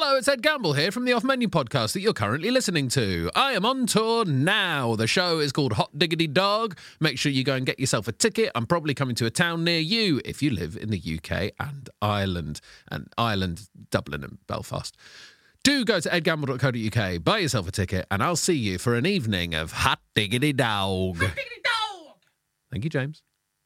Hello, it's Ed Gamble here from the Off Menu podcast that you're currently listening to. I am on tour now. The show is called Hot Diggity Dog. Make sure you go and get yourself a ticket. I'm probably coming to a town near you if you live in the UK and Ireland, Dublin and Belfast. Do go to edgamble.co.uk, buy yourself a ticket, and I'll see you for an evening of Hot Diggity Dog. Hot Diggity Dog! Thank you, James.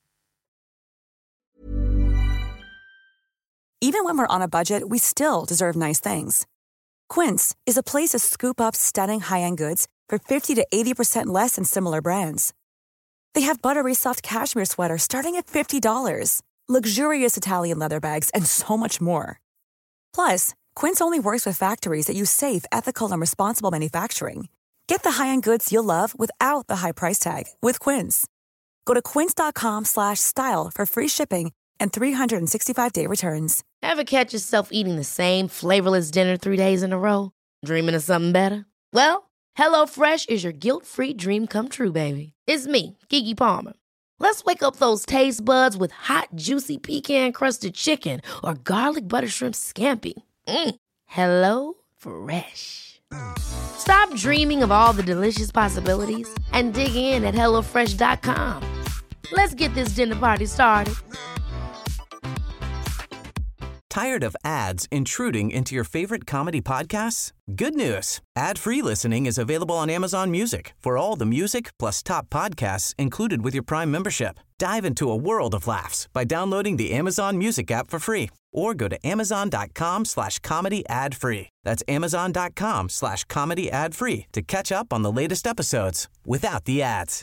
Even when we're on a budget, we still deserve nice things. Quince is a place to scoop up stunning high-end goods for 50 to 80% less than similar brands. They have buttery soft cashmere sweaters starting at $50, luxurious Italian leather bags, and so much more. Plus, Quince only works with factories that use safe, ethical, and responsible manufacturing. Get the high-end goods you'll love without the high price tag with Quince. Go to quince.com/style for free shipping and 365-day returns. Ever catch yourself eating the same flavorless dinner 3 days in a row? Dreaming of something better? Well, HelloFresh is your guilt-free dream come true, baby. It's me, Keke Palmer. Let's wake up those taste buds with hot, juicy pecan-crusted chicken or garlic butter shrimp scampi. Hello Fresh. Stop dreaming of all the delicious possibilities and dig in at HelloFresh.com. Let's get this dinner party started. Tired of ads intruding into your favorite comedy podcasts? Good news. Ad-free listening is available on Amazon Music for all the music plus top podcasts included with your Prime membership. Dive into a world of laughs by downloading the Amazon Music app for free or go to amazon.com/comedy ad-free. That's amazon.com/comedy ad-free to catch up on the latest episodes without the ads.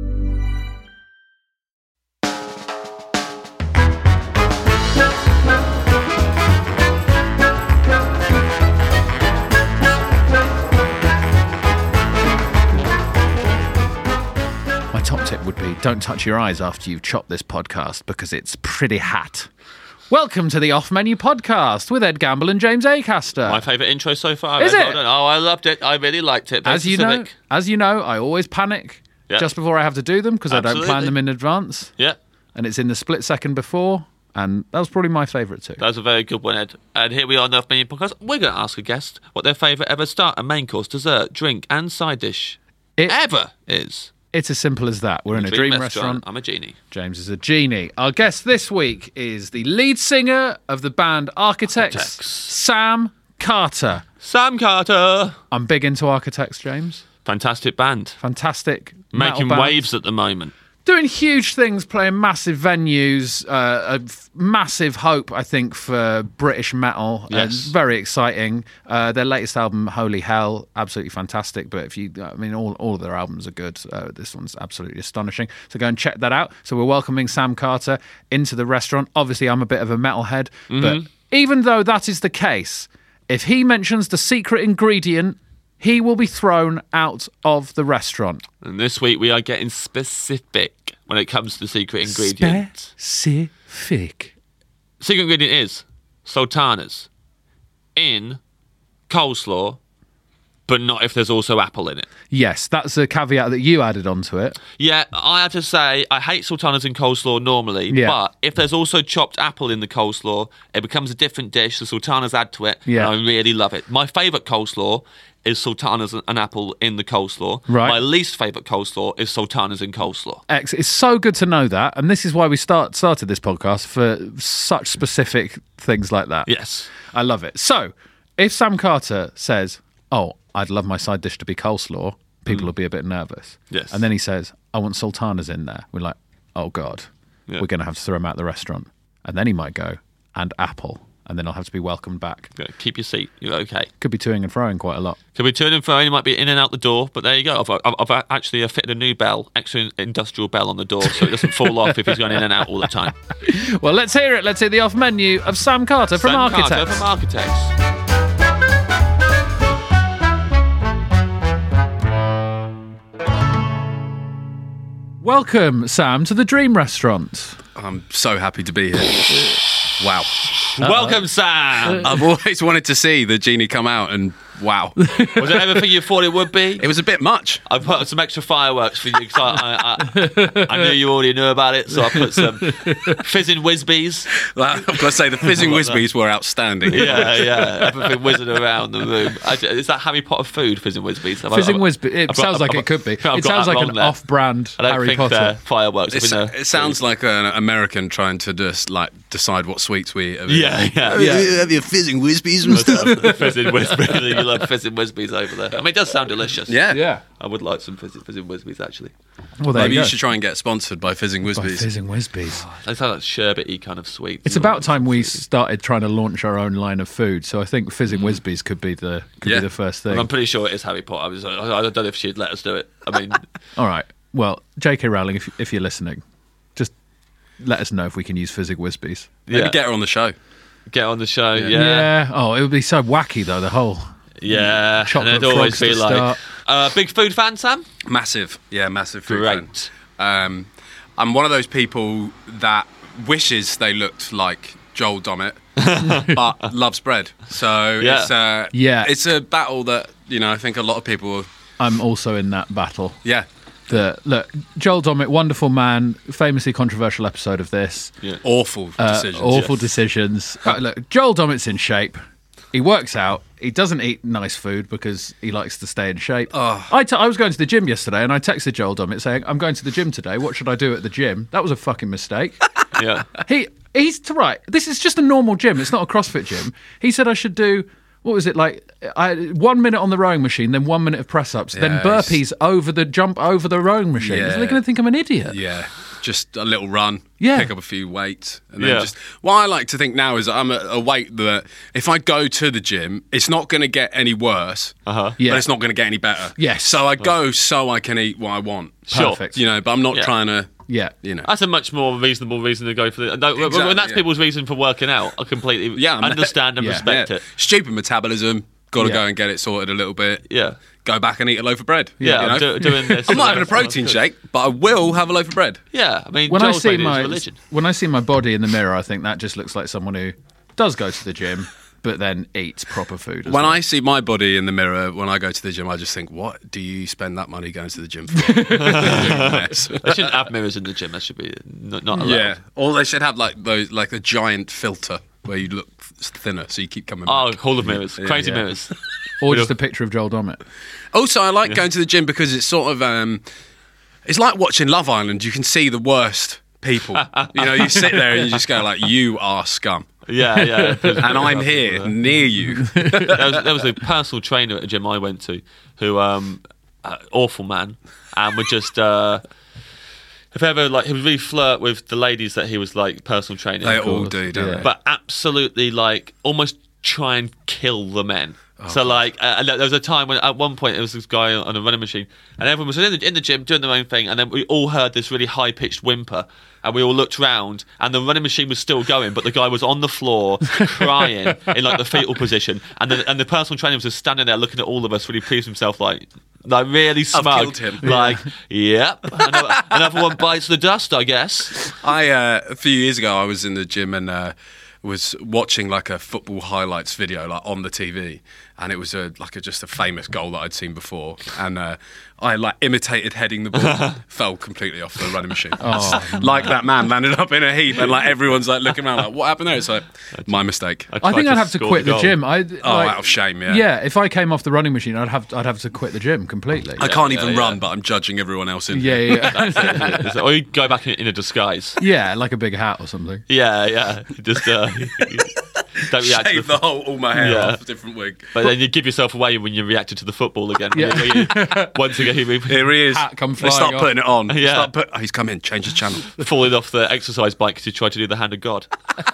My top tip would be don't touch your eyes after you've chopped this podcast because it's pretty hot. Welcome to the Off Menu podcast with Ed Gamble and James Acaster. My favourite intro so far. Is it? Well done. Oh, I loved it. I really liked it. As you know, I always panic just before I have to do them because I don't plan them in advance. Yeah. And it's in the split second before, and that was probably my favourite too. That was a very good one, Ed. And here we are on the Off Menu podcast. We're going to ask a guest what their favourite ever starter, main course, dessert, drink and side dish ever is. It's as simple as that. We're in a dream restaurant. I'm a genie. James is a genie. Our guest this week is the lead singer of the band Architects, Sam Carter. Sam Carter. I'm big into Architects, James. Fantastic band. Fantastic. Making waves at the moment. Doing huge things, playing massive venues, a massive hope, I think, for British metal. Yes. Very exciting. Their latest album, Holy Hell, absolutely fantastic. But all of their albums are good. This one's absolutely astonishing. So go and check that out. So we're welcoming Sam Carter into the restaurant. Obviously, I'm a bit of a metalhead, but even though that is the case, if he mentions the secret ingredient, he will be thrown out of the restaurant. And this week we are getting specific when it comes to the secret ingredient. Specific. Secret ingredient is sultanas in coleslaw, but not if there's also apple in it. Yes, that's a caveat that you added onto it. Yeah, I have to say, I hate sultanas in coleslaw normally, but if there's also chopped apple in the coleslaw, it becomes a different dish. The sultanas add to it, and I really love it. My favourite coleslaw is sultanas and apple in the coleslaw. Right. My least favourite coleslaw is sultanas in coleslaw. It's so good to know that, and this is why we started this podcast, for such specific things like that. Yes. I love it. So, if Sam Carter says, oh, I'd love my side dish to be coleslaw, people will be a bit nervous. Yes. And then he says, I want sultanas in there. We're like, oh God, we're going to have to throw him out the restaurant. And then he might go, and apple. And then I'll have to be welcomed back. Yeah, keep your seat. You're okay. Could be toing and froing quite a lot. Could be toing and froing. You might be in and out the door, but there you go. I've actually fitted a new bell, extra industrial bell on the door, so it doesn't fall off if he's going in and out all the time. Well, let's hear it. Let's hear the off menu of Sam Carter from Architects. Carter from Architects. Welcome, Sam, to the Dream Restaurant. I'm so happy to be here. Wow. Welcome, Sam. I've always wanted to see the genie come out and Wow. Was it everything you thought it would be? It was a bit much. I put some extra fireworks for you because I knew you already knew about it, so I put some fizzing Whizbees. Well, I've got to say, the fizzing Whizbees were outstanding. Yeah. Everything whizzing around the room. Is that Harry Potter food, fizzing Whizbees? Fizzing Whizbees. It sounds like it could be. It sounds like an off-brand Harry Potter. Fireworks. It sounds like an American trying to just like decide what sweets we eat. Yeah. Have your fizzing Whizbees and stuff. Fizzing Whizbees. You love fizzing Whizbees over there. I mean, it does sound delicious. Yeah. I would like some fizzing Whizbees, actually. Well, maybe you should try and get sponsored by Fizzing Whizbees. By Fizzing Whizbees. They sound like sherbety kind of sweet. It's about time we started trying to launch our own line of food. So I think Fizzing Whizbees could be the first thing. I'm pretty sure it is Harry Potter. I don't know if she'd let us do it. I mean, all right. Well, J.K. Rowling, if you're listening, just let us know if we can use Fizzing Whizbees. Maybe get her on the show. Get on the show. Yeah. Oh, it would be so wacky though. The whole. Yeah, chocolate and it'd always be like big food fan, Sam. Massive food fan. I'm one of those people that wishes they looked like Joel Dommett, but loves bread. So it's a battle that I think a lot of people. I'm also in that battle. Yeah. Look, Joel Dommett, wonderful man, famously controversial episode of this. Yeah. Awful decisions. Awful decisions. Look, Joel Dommett's in shape. He works out. He doesn't eat nice food because he likes to stay in shape. I was going to the gym yesterday and I texted Joel Dommett saying, I'm going to the gym today. What should I do at the gym? That was a fucking mistake. Yeah. He's right. This is just a normal gym. It's not a CrossFit gym. He said I should do, what was it, like 1 minute on the rowing machine, then 1 minute of press-ups, then burpees over the rowing machine. Yeah. Are they going to think I'm an idiot? Yeah. Just a little run, Yeah. pick up a few weights, and then just. What I like to think now is that I'm at a weight that if I go to the gym, it's not going to get any worse, but it's not going to get any better. Yes. So I go so I can eat what I want. Sure. Perfect. But I'm not trying to. Yeah. That's a much more reasonable reason to go for it. When that's people's reason for working out, I completely understand and respect it. Stupid metabolism. Got to go and get it sorted a little bit. Yeah. Go back and eat a loaf of bread. Yeah, I'm doing this. I'm not having a protein shake, but I will have a loaf of bread. Yeah, I mean, when Joel's made it his religion. When I see my body in the mirror, I think that just looks like someone who does go to the gym, but then eats proper food. When I see my body in the mirror, when I go to the gym, I just think, what do you spend that money going to the gym for? They shouldn't have mirrors in the gym. That should be not allowed. Yeah, or they should have like a giant filter where you look thinner, so you keep coming back. Oh, Hall of Mirrors, crazy mirrors. Or just a picture of Joel Dommett. Also, I like going to the gym because it's sort of it's like watching Love Island. You can see the worst people. You sit there and you just go like, you are scum. Yeah. And I'm here near you. There was a personal trainer at a gym I went to who, awful man, and would just. If ever he would really flirt with the ladies that he was personal training. They all do, don't they? But absolutely almost try and kill the men. So there was a time when at one point there was this guy on a running machine and everyone was in the gym doing their own thing, and then we all heard this really high pitched whimper and we all looked round and the running machine was still going, but the guy was on the floor crying in the fetal position, and the personal trainer was just standing there looking at all of us, really pleased with himself, really smug. I've killed him. Yep, another one bites the dust, I guess. A few years ago I was in the gym and was watching a football highlights video on the TV, and it was just a famous goal that I'd seen before, and I imitated heading the ball, fell completely off the running machine. That man landed up in a heap, and everyone's looking around what happened there? It's my mistake. I think I'd have to quit the gym. Out of shame, yeah. Yeah, if I came off the running machine, I'd have to quit the gym completely. I can't even run, but I'm judging everyone else in. Yeah. Or you go back in a disguise. Yeah, like a big hat or something. Yeah. Just don't react shave to all my hair off, different wig. But then you give yourself away when you reacted to the football again. Once again, here he is. Hat come they start off. putting it on. Yeah. He's come in, change his channel. Falling off the exercise bike because you tried to do the hand of God.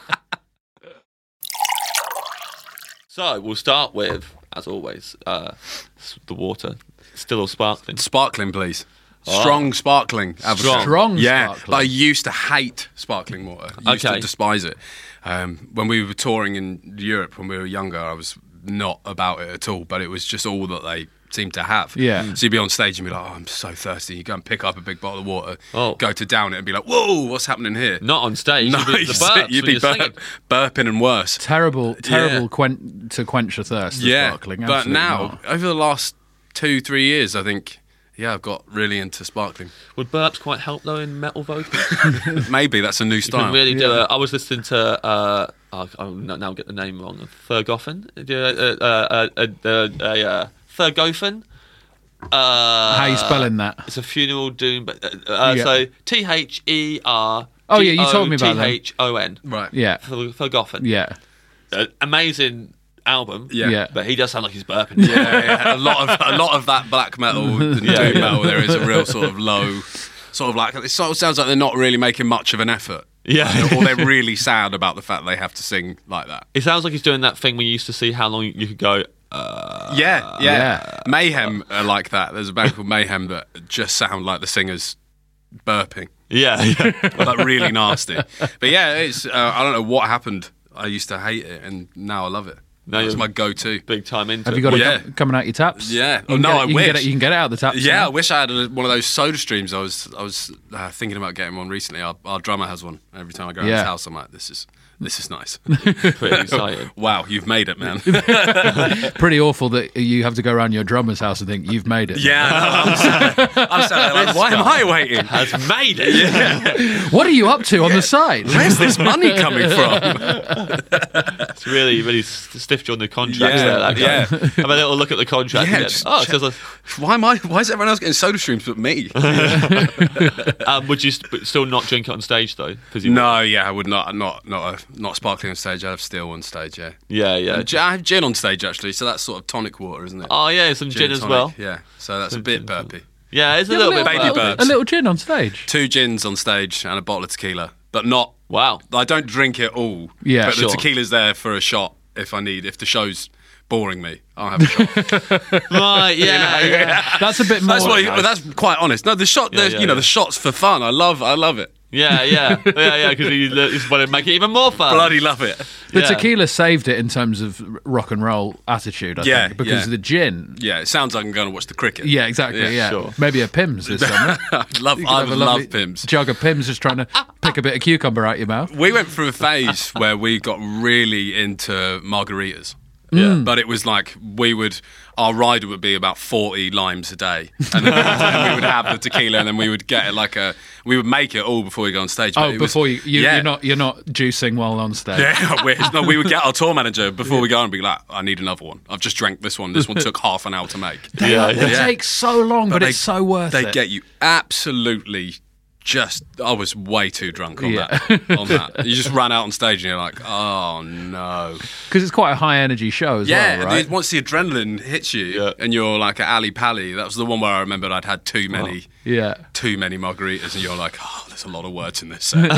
So we'll start with, as always, the water. Still all sparkling. Sparkling, please. Strong sparkling. Strong yeah, sparkling. but I used to hate sparkling water. I used to despise it. When we were touring in Europe when we were younger, I was not about it at all, but it was just all that they seem to have. Yeah. So you'd be on stage and be like, oh, I'm so thirsty. You go and pick up a big bottle of water, Oh. go to down it and be like, whoa, what's happening here? Not on stage. No, You'd be the burps you'd when be you're singing. burping and worse. Terrible to quench your thirst. Yeah, Sparkling. but Absolutely now, not. over the last 2-3 years, I think, I've got really into sparkling. Would burps quite help though in metal vocals? Maybe that's a new You style. can really do it. I was listening to I'll now get the name wrong. Thurgofen. Thurgofen. How are you spelling that? It's a funeral doom, but Yeah. so THER. Oh, yeah, you told me about that. THON. Right. Yeah. Thurgofen. Yeah. Amazing album. Yeah. But he does sound like he's burping. Yeah. A lot of that black metal and doom metal, there is a real sort of low, sort of like, it sort of sounds like they're not really making much of an effort. Yeah. Or they're really sad about the fact they have to sing like that. It sounds like he's doing that thing when you used to see how long you could go. Yeah. Mayhem are like that. There's a band called Mayhem that just sound like the singers burping. Yeah. Like really nasty. But yeah, it's I don't know what happened. I used to hate it and now I love it. No, That's you're my go-to. Big time into Have it. you got Yeah. it coming out your taps? Yeah. You can No, get it- I you can wish. get it- you can get it out of the taps. Yeah, I now. wish I had one of those soda streams. I was thinking about getting one recently. Our drummer has one. Every time I go around his house, I'm like, this is nice. Pretty exciting. Wow, you've made it, man. Pretty awful that you have to go around your drummer's house and think you've made it. Yeah, I'm sat there like, why am I waiting? Has made it. What are you up to on the side? Where's this money coming from? It's really stiffed you on the contracts Yeah, there. That guy. yeah. Have a little look at the contract. Yeah, and just it says Why is everyone else getting soda streams but me? would you still not drink it on stage though? No, yeah, I would not sparkling on stage. I'd have still on stage. Yeah, Yeah. I have gin on stage actually, so that's sort of tonic water, isn't it? Oh yeah, some gin as tonic, well. Yeah, so that's a bit burpy. Yeah, it's a little bit baby burpy. burps. A little gin on stage. 2 gins on stage and a bottle of tequila, but not. Wow. I don't drink it all. Yeah, but sure. the tequila's there for a shot if the show's boring me, I'll have a shot. Right, yeah. That's a bit more. But that's quite honest. No, the shot, the shot's for fun. I love it. Yeah, because you just want to make it even more fun. Bloody love it. The Yeah. tequila saved it in terms of rock and roll attitude, I Yeah, think, because yeah. the gin. Yeah, it sounds like I'm going to watch the cricket. Yeah, exactly. Yeah, sure. Maybe a Pimm's this summer. I Have a lovely love Pimm's. Jug of Pimm's, just trying to pick a bit of cucumber out your mouth. We went through a phase where we got really into margaritas. Yeah. But it was like our rider would be about 40 limes a day. And then we would have the tequila and then we would get it we would make it all before we go on stage. But it was- Before yeah. you're not juicing while on stage. Yeah, we would get our tour manager before we go and be like, I need another one. I've just drank this one. This one took half an hour to make. They take so long, but they- it's so worth They it. get you absolutely I was way too drunk on Yeah. that. You just ran out on stage and you're like, oh no. Because it's quite a high energy show as Yeah, well, right? once the adrenaline hits you and you're like at Ali Pali, that was the one where I remembered I'd had too many margaritas and you're like, oh, there's a lot of words in this set.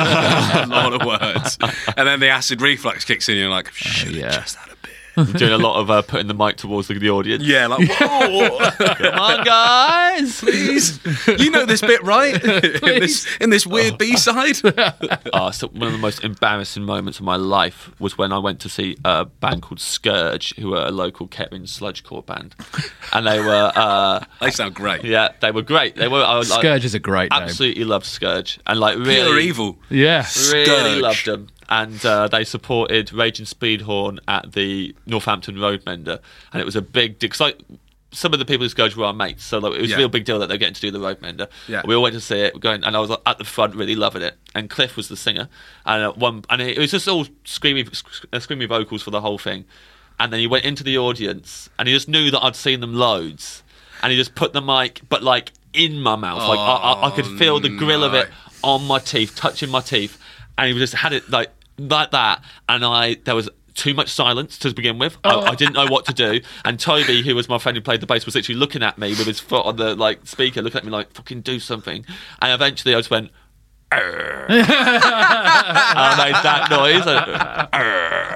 a lot of words. And then the acid reflux kicks in and you're like, should have just had a beer. Doing a lot of putting the mic towards the audience. Yeah, like, whoa, Come on, guys. please. You know this bit, right? in this weird B-side? So one of the most embarrassing moments of my life was when I went to see a band called Scourge, who were a local Kettering sludgecore band, and they were. They sound great. Yeah, they were great. They were. Scourge is a great name. Absolutely loved Scourge, and like really Pure evil. Yeah. really Scourge. loved them. And they supported Raging Speedhorn at the Northampton Roadmender, and it was a big deal. Because some of the people who Scourge were our mates, so it was a real big deal that they were getting to do the Roadmender. Yeah. We all went to see it, and I was at the front really loving it. And Cliff was the singer, and it was just all screamy vocals for the whole thing. And then he went into the audience, and he just knew that I'd seen them loads, and he just put the mic, but like in my mouth, like I could feel the grill of it on my teeth, touching my teeth, and he just had it like that, and there was too much silence to begin with. I didn't know what to do, and Toby, who was my friend who played the bass, was literally looking at me with his foot on the speaker, looking at me like, fucking do something. And eventually I just went, and I made that noise,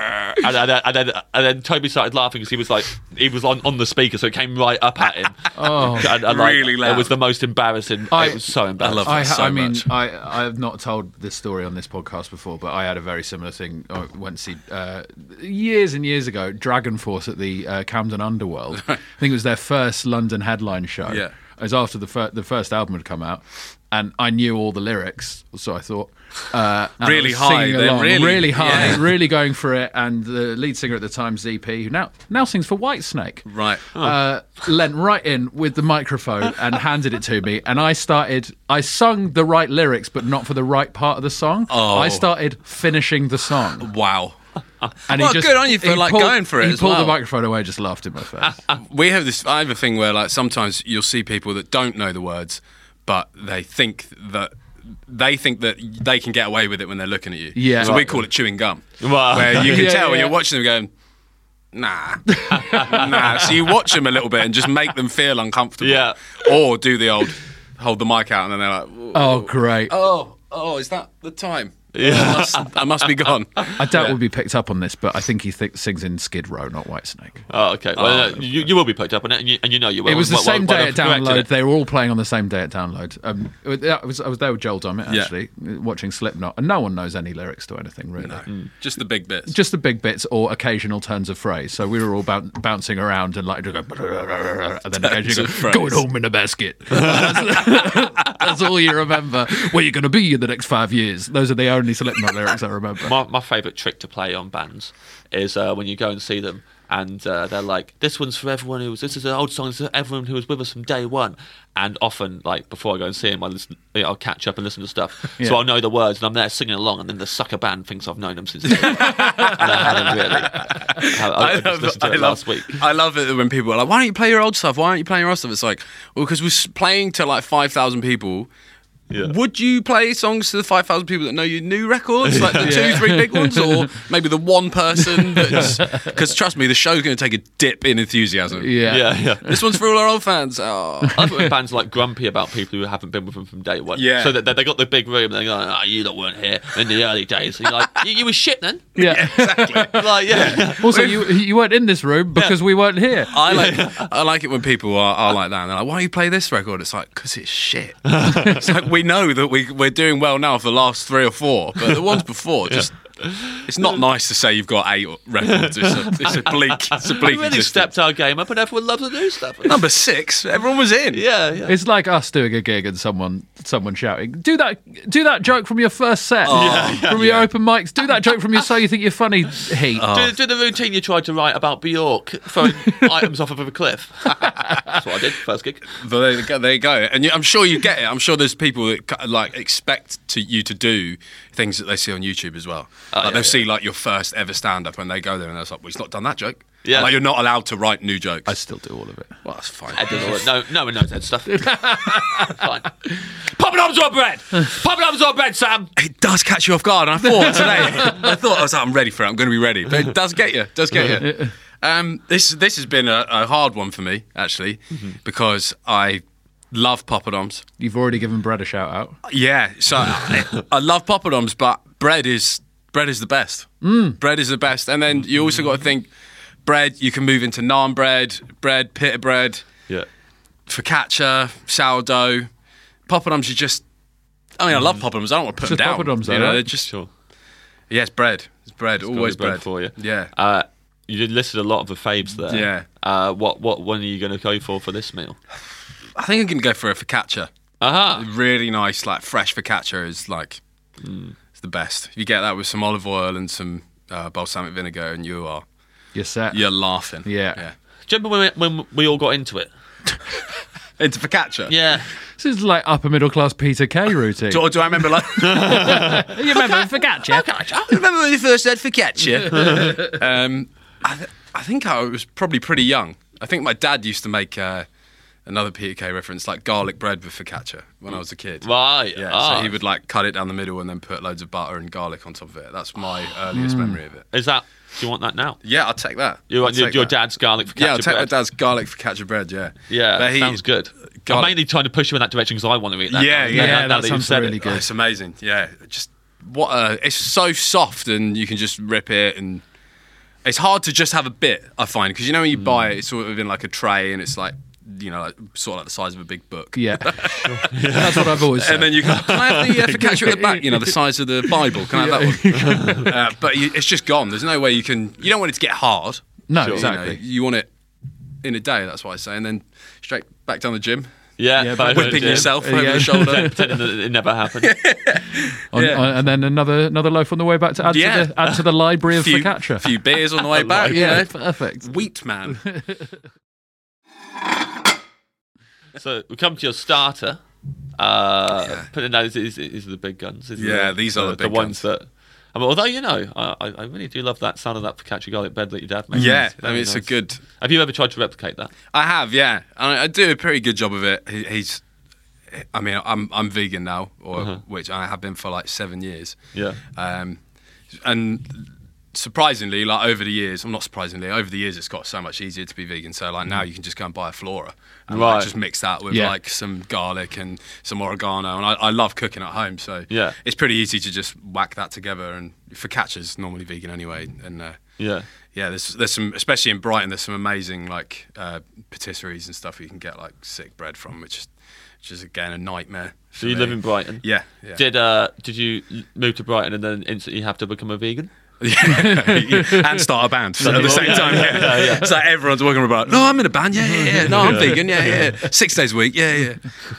and then Toby started laughing because he was on the speaker, so it came right up at him. And really loud. It was the most embarrassing. It was so embarrassing. I love that so much. I have not told this story on this podcast before, but I had a very similar thing. I went to see years and years ago Dragon Force at the Camden Underworld. I think it was their first London headline show. Yeah. It was after the first album had come out, and I knew all the lyrics, so I thought really high, really high, really going for it. And the lead singer at the time, ZP, who now sings for Whitesnake, Right. leant right in with the microphone and handed it to me, and I sung the right lyrics, but not for the right part of the song. I started finishing the song. Wow. And Well, good on you for, going for it He as pulled well. the microphone away, just laughed in my face. I have a thing where sometimes you'll see people that don't know the words, but they think that they can get away with it when they're looking at you. Yeah. So we call it chewing gum. Wow. Where you can tell when you're watching them going, nah. Nah. So you watch them a little bit and just make them feel uncomfortable. Yeah. Or do the old hold the mic out and then they're like, Oh, great. oh, is that the time? Yeah. I must be gone. I doubt we'll be picked up on this, but I think he sings in Skid Row, not Whitesnake. Oh, okay. Well, no, you will be picked up on it, and you know you will. It was the same day at Download. It. They were all playing on the same day at Download. I was there with Joel Dommett, actually, watching Slipknot, and no one knows any lyrics to anything, really. No. Just the big bits. Just the big bits or occasional turns of phrase. So we were all bouncing around and like, and then occasionally going home in a basket. That's all you remember. Where you're going to be in the next 5 years. Those are the only Slipknot lyrics I remember. My favourite trick to play on bands is when you go and see them and they're like, this one's for everyone this is an old song, this is everyone who was with us from day one. And often, like, before I go and see them, I'll catch up and listen to stuff. Yeah. So I'll know the words and I'm there singing along, and then the sucker band thinks I've known them since day one. I just listened to it last week. I love it when people are like, why don't you play your old stuff? Why aren't you playing your old stuff? It's like, well, because we're playing to like 5,000 people. Yeah. Would you play songs to the 5,000 people that know your new records, like the 2-3 big ones, or maybe the one person that's... Because trust me, the show's going to take a dip in enthusiasm. Yeah. This one's for all our old fans. Oh. I thought bands like grumpy about people who haven't been with them from day one. Yeah. So that they got the big room and they're going, you lot weren't here in the early days. And you're like, you were shit then? Yeah, exactly. Also, you weren't in this room because we weren't here. I like it when people are like that. And they're like, why don't you play this record? It's like, because it's shit. It's like, we know that we're doing well now for the last 3 or 4, but the ones before, it's not nice to say you've got 8 records. It's a bleak We really existence. stepped our game up, and everyone loves the new stuff. Number 6, everyone was in. Yeah. It's like us doing a gig and someone shouting, do that joke from your first set, from your open mics. Do that joke from your So You Think You're Funny heat. Do the routine you tried to write about Bjork throwing items off of a cliff. That's what I did first gig. But there you go. And I'm sure you get it. I'm sure there's people that like expect you to do things that they see on YouTube as well. They'll see like your first ever stand-up and they go there and they're like, well, he's not done that joke. Yeah. Like, you're not allowed to write new jokes. I still do all of it. Well, that's fine. No one knows that stuff. Fine. Poppadoms or bread? Poppadoms or bread, Sam? It does catch you off guard. And I thought today, I was like, I'm ready for it. I'm going to be ready. But it does get you. This has been a hard one for me, actually, because I love poppadoms. You've already given bread a shout out. Yeah, so I love poppadoms, but bread is the best. Bread is the best. And then you also got to think, bread, you can move into naan bread, pita bread, focaccia, sourdough. Poppadoms, I love poppadoms. I don't want to put them down. Poppadoms, they're just sure. Yeah, it's bread. It's bread. Always bread for you. Yeah. You listed a lot of the faves there. Yeah. What one are you going to go for this meal? I think I'm going to go for a focaccia. Really nice, like fresh focaccia is like it's the best. If you get that with some olive oil and some balsamic vinegar, and you're set. You're laughing. Yeah. Do you remember when we all got into it? Into focaccia? Yeah. This is like upper middle class Peter Kay routine. Do I remember like? You remember focaccia? I remember when you first said focaccia. I think I was probably pretty young. I think my dad used to make another Peter Kay reference, like garlic bread with focaccia when I was a kid. Right. Yeah. So he would like cut it down the middle and then put loads of butter and garlic on top of it. That's my earliest memory of it. Do you want that now? Yeah, I'll take that. You want your dad's garlic focaccia bread? Yeah, I'll take my dad's garlic focaccia bread, yeah. Yeah, sounds good. I'm mainly trying to push you in that direction because I want to eat that. Yeah, that sounds really good. It's amazing, yeah. Just it's so soft and you can just rip it and It's hard to just have a bit, I find, because when you buy it, it's sort of in like a tray, and it's like, like, sort of like the size of a big book. Yeah. That's what I've always said. And then you go, can I have the focaccia at the back? The size of the Bible. Can I have that one? But it's just gone. There's no way you can. You don't want it to get hard. No, exactly. You want it in a day. That's what I say, and then straight back down the gym. Yeah, whipping yourself over the shoulder, pretending that it never happened. And then another loaf on the way back to add to the library of focaccia. A few beers on the way back. Perfect. Wheat man. So we come to your starter. Putting those is the big guns. These are the big ones guns. that. I mean, although I really do love that sound of that focaccia garlic bread that your dad makes. Yeah, it's a good. Have you ever tried to replicate that? I have, yeah. I do a pretty good job of it. I'm vegan now, which I have been for like 7 years. Yeah. And surprisingly, like over the years, over the years it's got so much easier to be vegan. So like now you can just go and buy a Flora and just mix that with like some garlic and some oregano. And I love cooking at home, so it's pretty easy to just whack that together. And focaccia's normally vegan anyway. And there's some, especially in Brighton, there's some amazing like patisseries and stuff you can get like sick bread from, which is again a nightmare. So you live in Brighton? Yeah. Did you move to Brighton and then instantly have to become a vegan? And start a band at the same time. Yeah. It's like everyone's walking about. No, I'm in a band. Yeah. No, I'm vegan. Yeah. 6 days a week. Yeah.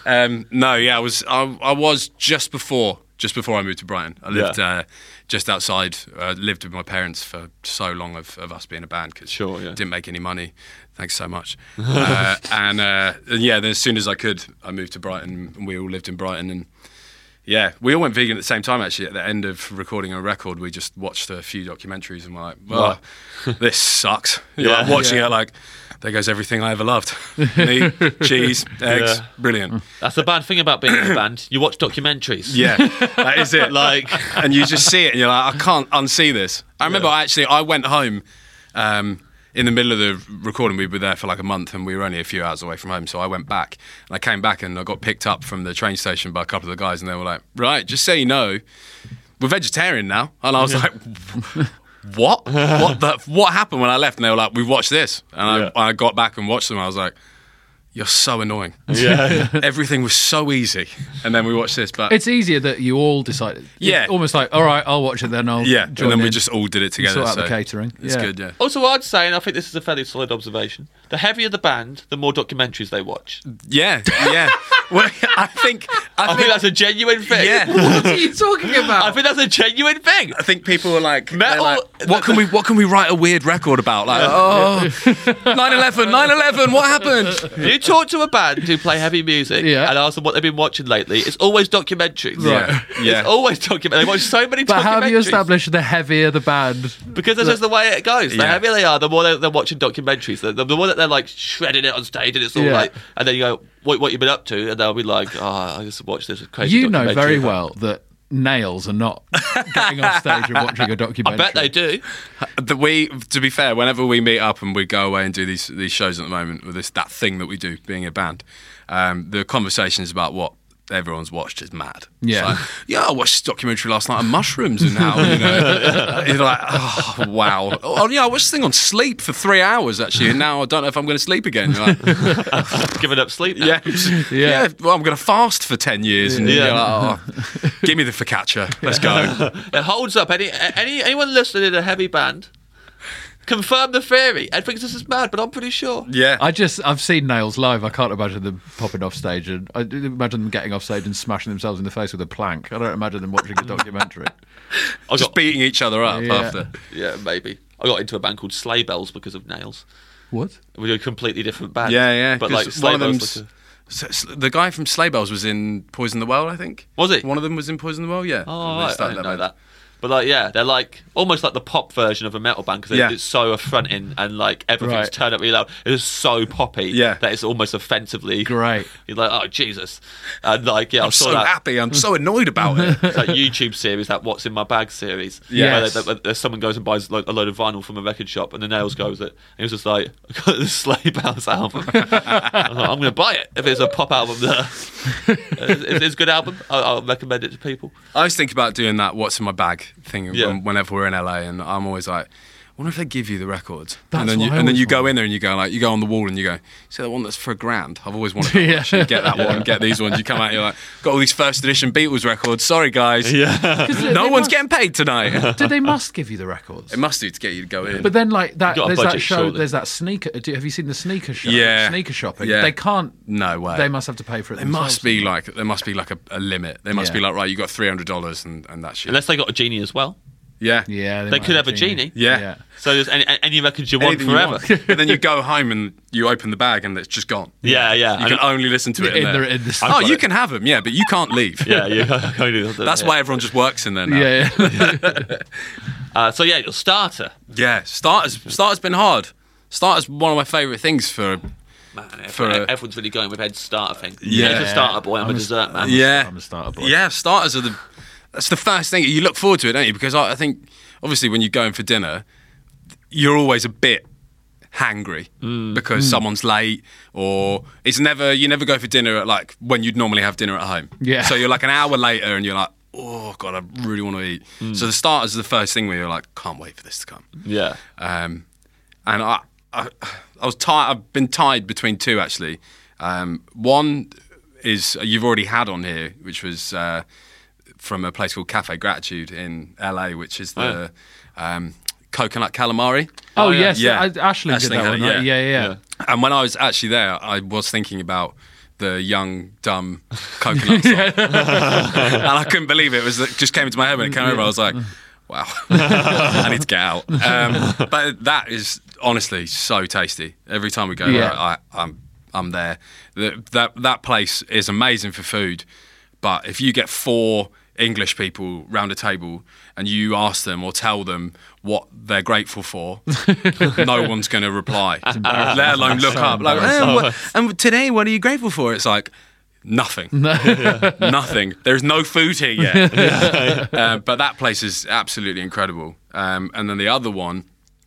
I was just before I moved to Brighton. I lived just outside. Lived with my parents for so long of us being a band because didn't make any money. Thanks so much. Then as soon as I could, I moved to Brighton, and we all lived in Brighton. And yeah, we all went vegan at the same time, actually. At the end of recording a record, we just watched a few documentaries and we're like, well, this sucks. You're like watching it like, there goes everything I ever loved. Meat, cheese, eggs, brilliant. That's the bad thing about being in a band. You watch documentaries. Yeah, that is it. And you just see it and you're like, I can't unsee this. I remember I went home in the middle of the recording. We were there for like a month and we were only a few hours away from home. So I went back and I came back and I got picked up from the train station by a couple of the guys and they were like, right, just so you know, we're vegetarian now. And I was like, what? What happened when I left? And they were like, we watched this. And I got back and watched them. I was like, you're so annoying. Yeah. Everything was so easy. And then we watched this. But it's easier that you all decided. It's almost like, all right, I'll watch it then. I'll and then we just all did it together. Sort out the catering. It's good, yeah. Also, what I'd say, and I think this is a fairly solid observation, the heavier the band, the more documentaries they watch. Yeah. Well, I think that's a genuine thing. Yeah. What are you talking about? I think that's a genuine thing. I think people are like, metal. What can we write a weird record about? Like, 9/11, what happened? You talk to a band who play heavy music and ask them what they've been watching lately. It's always documentaries. Right. Yeah. It's always documentaries. They watch so many documentaries. But how have you established the heavier the band? Because that's just the way it goes. The heavier they are, the more they're watching documentaries. The more that they're like shredding it on stage and it's all like, and then you go, what you been up to? And they'll be like, I just watched this crazy documentary. You know very well that Nails are not getting off stage and watching a documentary. I bet they do. To be fair, whenever we meet up and we go away and do these shows at the moment with that thing that we do, being a band, the conversations about what everyone's watched is mad. Yeah. I watched this documentary last night on mushrooms and now, you're like, oh, wow. I watched this thing on sleep for 3 hours, actually, and now I don't know if I'm going to sleep again. You're like, giving up sleep now. Yeah. Well, I'm going to fast for 10 years. And you're like, give me the focaccia. Let's go. It holds up. Anyone listening in a heavy band, confirm the theory. Ed thinks this is mad, but I'm pretty sure. Yeah. I've seen Nails live. I can't imagine them popping off stage, and I imagine them getting off stage and smashing themselves in the face with a plank. I don't imagine them watching a documentary. Just beating each other up after. Yeah, maybe. I got into a band called Sleigh Bells because of Nails. What? We were a completely different band. Yeah. But like Sleigh Bells. The guy from Sleigh Bells was in Poison the Well, I think. Was he? One of them was in Poison the Well, yeah. Oh, I didn't know that. But like, they're like almost like the pop version of a metal band because it's so affronting and like everything's turned up really loud. It's so poppy that it's almost offensively great. You're like, oh Jesus, and like I'm so happy. I'm so annoyed about it. It's that YouTube series, that What's in My Bag series. Yeah, where someone goes and buys like a load of vinyl from a record shop, and the Nails goes it. And he was just like, I got this Sleigh Bells album. I'm going to buy it if it's a pop album. It's a good album. I'll recommend it to people. I always think about doing that What's in My Bag thing whenever we're in LA, and I'm always like, wonder if they give you the records. That's and then you go in there and you go on the wall and you go, see that one that's for $1,000? I've always wanted that one. You get that one, get these ones. You come out, you're like, got all these first edition Beatles records. Sorry, guys. Yeah. No one's getting paid tonight. They must give you the records. It must do to get you to go in. But then, like that, Got a there's that budget, show. surely. There's that sneaker. Have you seen the sneaker show? Yeah. Sneaker shopping. Yeah. They can't. No way. They must have to pay for it. There must be like a limit. There must be like, right, you got $300 and that shit. Unless they got a genie as well. Yeah. Yeah. They might could have a genie. Yeah. So there's any records you want Anything you forever. want. But then you go home and you open the bag and it's just gone. Yeah. You can only listen to it in there. In the Oh, you can have them, yeah, but you can't leave. Yeah. That's why everyone just works in there now. Yeah. So yeah, your starter. Yeah, starter's been hard. Starter's one of my favourite things for. Man, everyone's really going with Ed's starter thing. Yeah. Ed's a starter boy. I'm a dessert man. Yeah, I'm a starter boy. Yeah, starters are that's the first thing you look forward to it, don't you? Because I think obviously when you're going for dinner, you're always a bit hangry because someone's late, or you never go for dinner at like when you'd normally have dinner at home. Yeah. So you're like an hour later and you're like, oh God, I really want to eat. So the starters are the first thing where you're like, can't wait for this to come. Yeah. And I was tied. I've been tied between two actually. One is you've already had on here, which was from a place called Cafe Gratitude in LA, which is the coconut calamari. Oh yes, yeah. Ashling did that had one. it, Right? Yeah. And when I was actually there, I was thinking about the young, dumb coconut song. And I couldn't believe it. It just came into my head when it came over. I was like, wow, I need to get out. But that is honestly so tasty. Every time we go there, I'm there. That place is amazing for food. But if you get 4 English people round a table and you ask them or tell them what they're grateful for, no one's going to reply, let alone look up. Like, and today, what are you grateful for? It's like, nothing. Nothing. There's no food here yet. But that place is absolutely incredible. And then the other one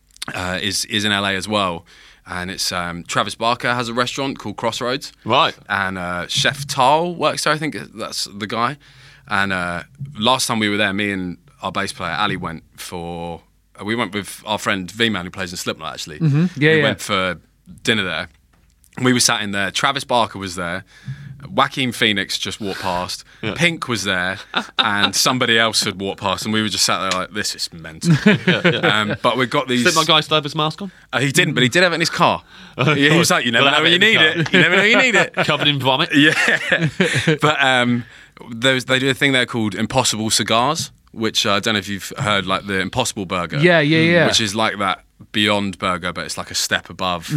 is in LA as well. And it's Travis Barker has a restaurant called Crossroads. Right. And Chef Tal works there, I think that's the guy. And last time we were there, me and our bass player, Ali, we went with our friend V-Man who plays in Slipknot, actually. Mm-hmm. We went for dinner there. And we were sat in there. Travis Barker was there. Joaquin Phoenix just walked past. Pink was there. And somebody else had walked past. And we were just sat there like, this is mental. But we've got these... Did my guy still have his mask on? He didn't, but he did have it in his car. He was like, you never know when you need it. You never know you need it. Covered in vomit. Yeah. But they do a thing there called Impossible Cigars, which I don't know if you've heard, like the Impossible Burger. Yeah. Which is like that Beyond Burger, but it's like a step above.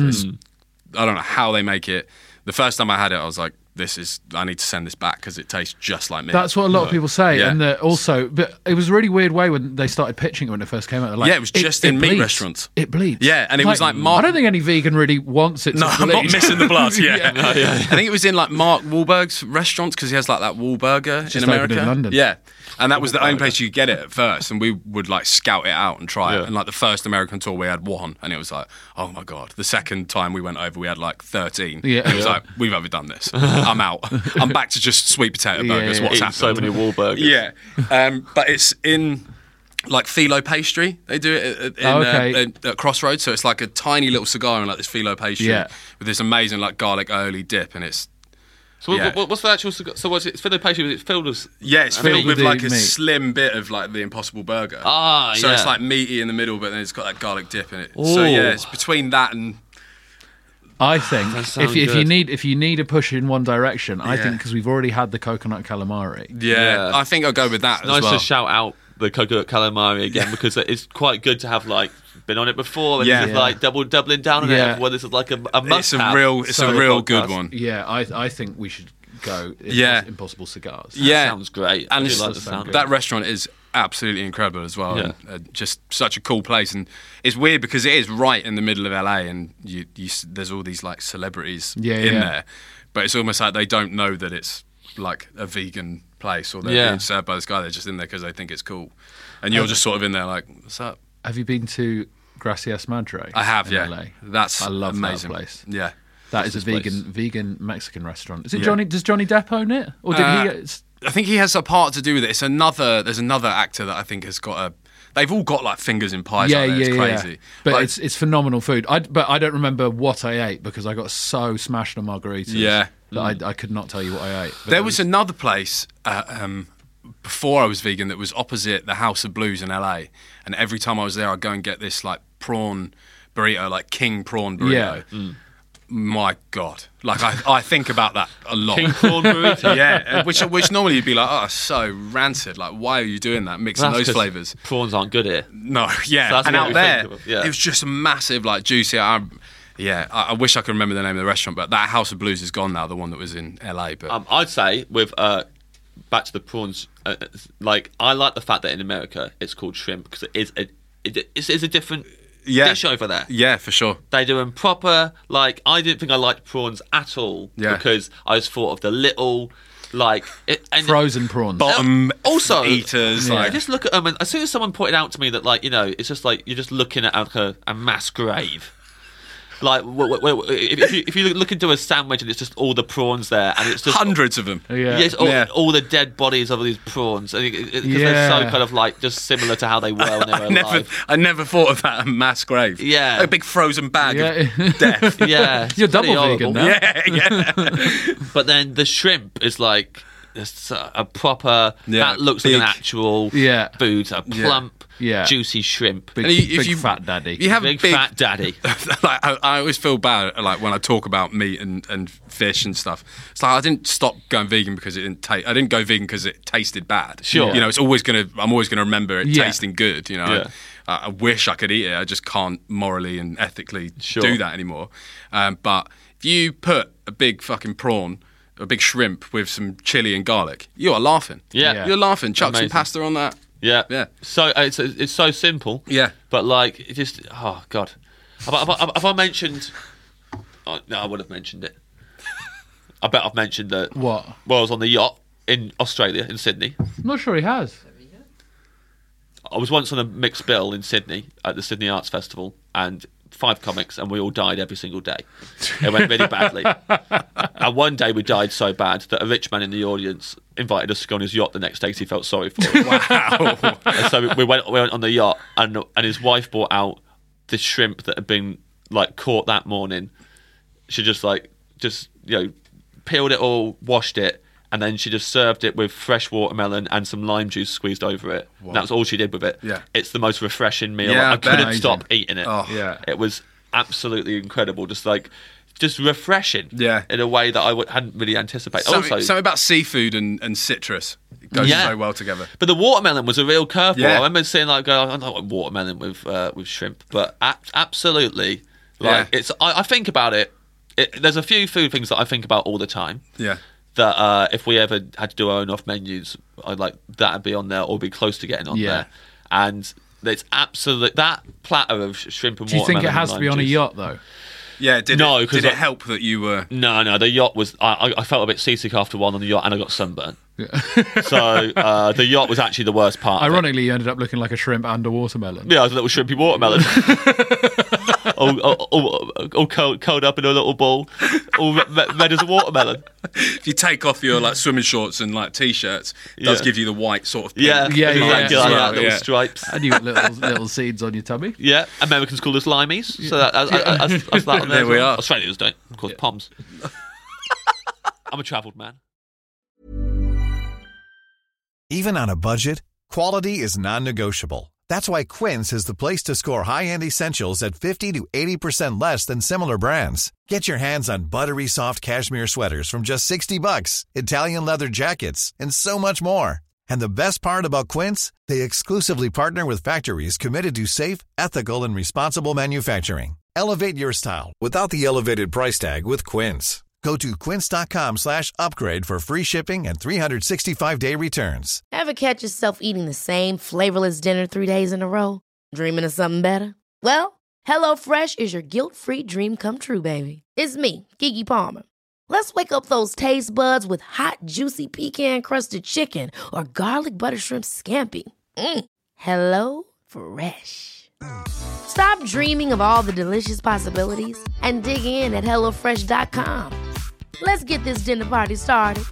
I don't know how they make it. The first time I had it, I was like, I need to send this back because it tastes just like me. That's what a lot of people say. Yeah. And also, but it was a really weird way when they started pitching it when it first came out. Like, yeah, it was just in meat restaurants. It bleeds. Yeah, and it was like I don't think any vegan really wants it to bleed. I'm not missing the blood, yeah. No, yeah. I think it was in like Mark Wahlberg's restaurants because he has like that Wahlburger in America. In London. Yeah. And that was the only place you could get it at first, and we would like scout it out and try it. And like the first American tour, we had 1, and it was like, oh my God. The second time we went over, we had like 13. Yeah. And it was like, we've overdone this. I'm out. I'm back to just sweet potato burgers. What's happened? So many Wahlburgers. Yeah. But it's in like phyllo pastry. They do it at Crossroads. So it's like a tiny little cigar and like this phyllo pastry with this amazing like garlic aioli dip, and it's. So what's the actual cigar? So what's it? It's filled with pastry. It's filled with. Yeah, it's filled with like a meat. slim bit of like the Impossible Burger. So it's like meaty in the middle, but then it's got that garlic dip in it. Ooh. So yeah, it's between that and. I think if you need a push in one direction, I Yeah. think because we've already had the coconut calamari. Yeah, I think I'll go with that It's as nice well. to shout out the coconut calamari again because it's quite good to have like been on it before and just like doubling down on it. Everyone, this is like a must. It's a real good one. Yeah, I think we should go. Impossible Cigars. Yeah, sounds great. And I do like the sound of that it. restaurant is absolutely incredible as well. Yeah. And, just such a cool place, and it's weird because it is right in the middle of LA, and you there's all these like celebrities in there, but it's almost like they don't know that it's like a vegan place or they're being served by this guy. They're just in there because they think it's cool, and you're just sort of in there like, what's up? Have you been to Gracias Madre? I have, in LA? That's I love amazing. that place. Yeah. That is a vegan Mexican restaurant. Is it Johnny? Does Johnny Depp own it, or did he? I think he has a part to do with it. There's another actor that I think has got They've all got like fingers in pies. It's crazy. Yeah. But like, it's phenomenal food. But I don't remember what I ate because I got so smashed on margaritas. Yeah. That I could not tell you what I ate. There was another place before I was vegan that was opposite the House of Blues in LA, and every time I was there, I'd go and get this like prawn burrito, like king prawn burrito. Yeah. My God, like I think about that a lot. King prawn burrito. Yeah, which normally you'd be like, oh, so rancid. Like, why are you doing that? Mixing those flavours. Prawns aren't good here. No, yeah, so and out there, it was just massive, like juicy. I wish I could remember the name of the restaurant, but that House of Blues is gone now. The one that was in LA, but I'd say with back to the prawns, like I like the fact that in America it's called shrimp because it is a different. Dish over there. Yeah, for sure. They do them proper. Like, I didn't think I liked prawns at all because I just thought of the little, like... frozen prawns. Bottom also, eaters. Yeah. Like, just look at them, and as soon as someone pointed out to me that, like, you know, it's just like you're just looking at a mass grave. Like, if you look into a sandwich and it's just all the prawns there, and it's just hundreds of them. Yes, all the dead bodies of these prawns, because they're so kind of like just similar to how they were when they were alive. I never thought of that, a mass grave. Yeah, like a big frozen bag of death. Yeah, you're double vegan now. Yeah. But then the shrimp is like a proper. That looks like an actual food, a plump. Yeah. Juicy shrimp. Big fat daddy. You have big fat daddy. Like, I always feel bad like when I talk about meat and fish and stuff. It's like I didn't stop going vegan because it didn't taste. I didn't go vegan because it tasted bad. Sure. You know, I'm always gonna remember it tasting good. You know, I wish I could eat it. I just can't morally and ethically do that anymore. But if you put a big fucking prawn, a big shrimp with some chili and garlic, you are laughing. Yeah. You're laughing. Chuck some pasta on that. Yeah. So it's so simple. Yeah. But like, it just, oh God. Have I mentioned? Oh, no, I would have mentioned it. I bet I've mentioned that. What? Well, I was on the yacht in Australia, in Sydney. I'm not sure he has. I was once on a mixed bill in Sydney at the Sydney Arts Festival, and 5 comics, and we all died every single day. It went really badly. And one day we died so bad that a rich man in the audience invited us to go on his yacht the next day because he felt sorry for us. Wow. And so we went on the yacht, and his wife brought out this shrimp that had been like caught that morning. She just peeled it all, washed it, and then she just served it with fresh watermelon and some lime juice squeezed over it. That's all she did with it. Yeah. It's the most refreshing meal. Yeah, I couldn't amazing. stop eating it. Oh. Yeah. It was absolutely incredible. Just refreshing. Yeah. In a way that I hadn't really anticipated. Something about seafood and citrus. It goes so well together. But the watermelon was a real curveball. Yeah. I remember saying I don't want watermelon with shrimp, but absolutely, it's. I think about it. There's a few food things that I think about all the time. Yeah. That if we ever had to do our own off menus, I'd like that'd be on there or be close to getting on there. And it's absolute that platter of shrimp and Do you watermelon. think it has to be on a yacht though? Yeah, did it help that you were... No, the yacht was... I felt a bit seasick after a while on the yacht, and I got sunburnt. Yeah. So the yacht was actually the worst part. Ironically, you ended up looking like a shrimp and a watermelon. Yeah, I was a little shrimpy watermelon. all curled up in a little ball, all red as a watermelon. If you take off your like swimming shorts and like t-shirts, it does give you the white sort of pink exactly like that, little stripes. And you got little seeds on your tummy. Yeah, Americans call us limeys. So that's that on there. There we are. Australians don't, of course, poms. I'm a travelled man. Even on a budget, quality is non-negotiable. That's why Quince is the place to score high-end essentials at 50 to 80% less than similar brands. Get your hands on buttery soft cashmere sweaters from just $60, Italian leather jackets, and so much more. And the best part about Quince, they exclusively partner with factories committed to safe, ethical, and responsible manufacturing. Elevate your style without the elevated price tag with Quince. Go to quince.com/upgrade for free shipping and 365-day returns. Ever catch yourself eating the same flavorless dinner 3 days in a row? Dreaming of something better? Well, HelloFresh is your guilt-free dream come true, baby. It's me, Keke Palmer. Let's wake up those taste buds with hot, juicy pecan-crusted chicken or garlic butter shrimp scampi. Hello Fresh. Stop dreaming of all the delicious possibilities and dig in at HelloFresh.com. Let's get this dinner party started.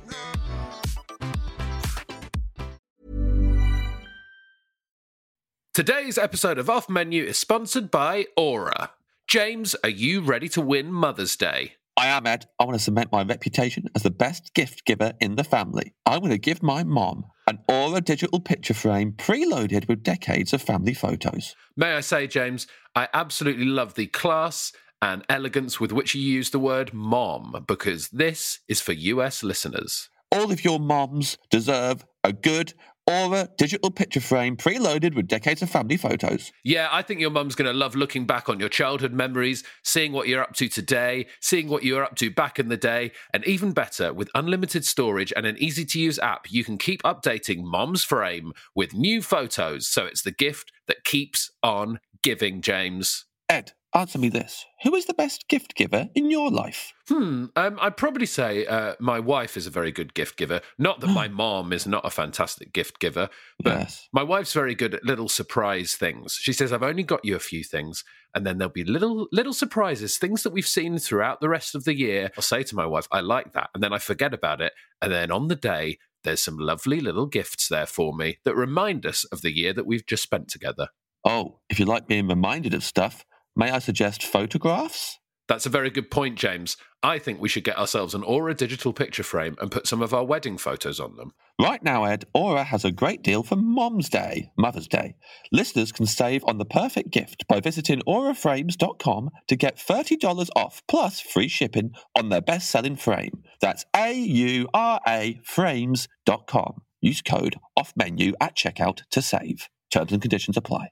Today's episode of Off Menu is sponsored by Aura. James, are you ready to win Mother's Day? I am, Ed. I want to cement my reputation as the best gift giver in the family. I'm going to give my mom an Aura digital picture frame preloaded with decades of family photos. May I say, James, I absolutely love the class and elegance with which you use the word mom, because this is for US listeners. All of your moms deserve a good Aura digital picture frame preloaded with decades of family photos. Yeah, I think your mum's going to love looking back on your childhood memories, seeing what you're up to today, seeing what you were up to back in the day, and even better, with unlimited storage and an easy-to-use app, you can keep updating Mom's Frame with new photos, so it's the gift that keeps on giving, James. Ed, answer me this. Who is the best gift giver in your life? I'd probably say my wife is a very good gift giver. Not that my mom is not a fantastic gift giver, but my wife's very good at little surprise things. She says, I've only got you a few things, and then there'll be little surprises, things that we've seen throughout the rest of the year. I'll say to my wife, I like that, and then I forget about it, and then on the day, there's some lovely little gifts there for me that remind us of the year that we've just spent together. Oh, if you like being reminded of stuff, may I suggest photographs? That's a very good point, James. I think we should get ourselves an Aura digital picture frame and put some of our wedding photos on them. Right now, Ed, Aura has a great deal for Mother's Day. Listeners can save on the perfect gift by visiting auraframes.com to get $30 off plus free shipping on their best-selling frame. That's AURA frames.com. Use code OFFMENU at checkout to save. Terms and conditions apply.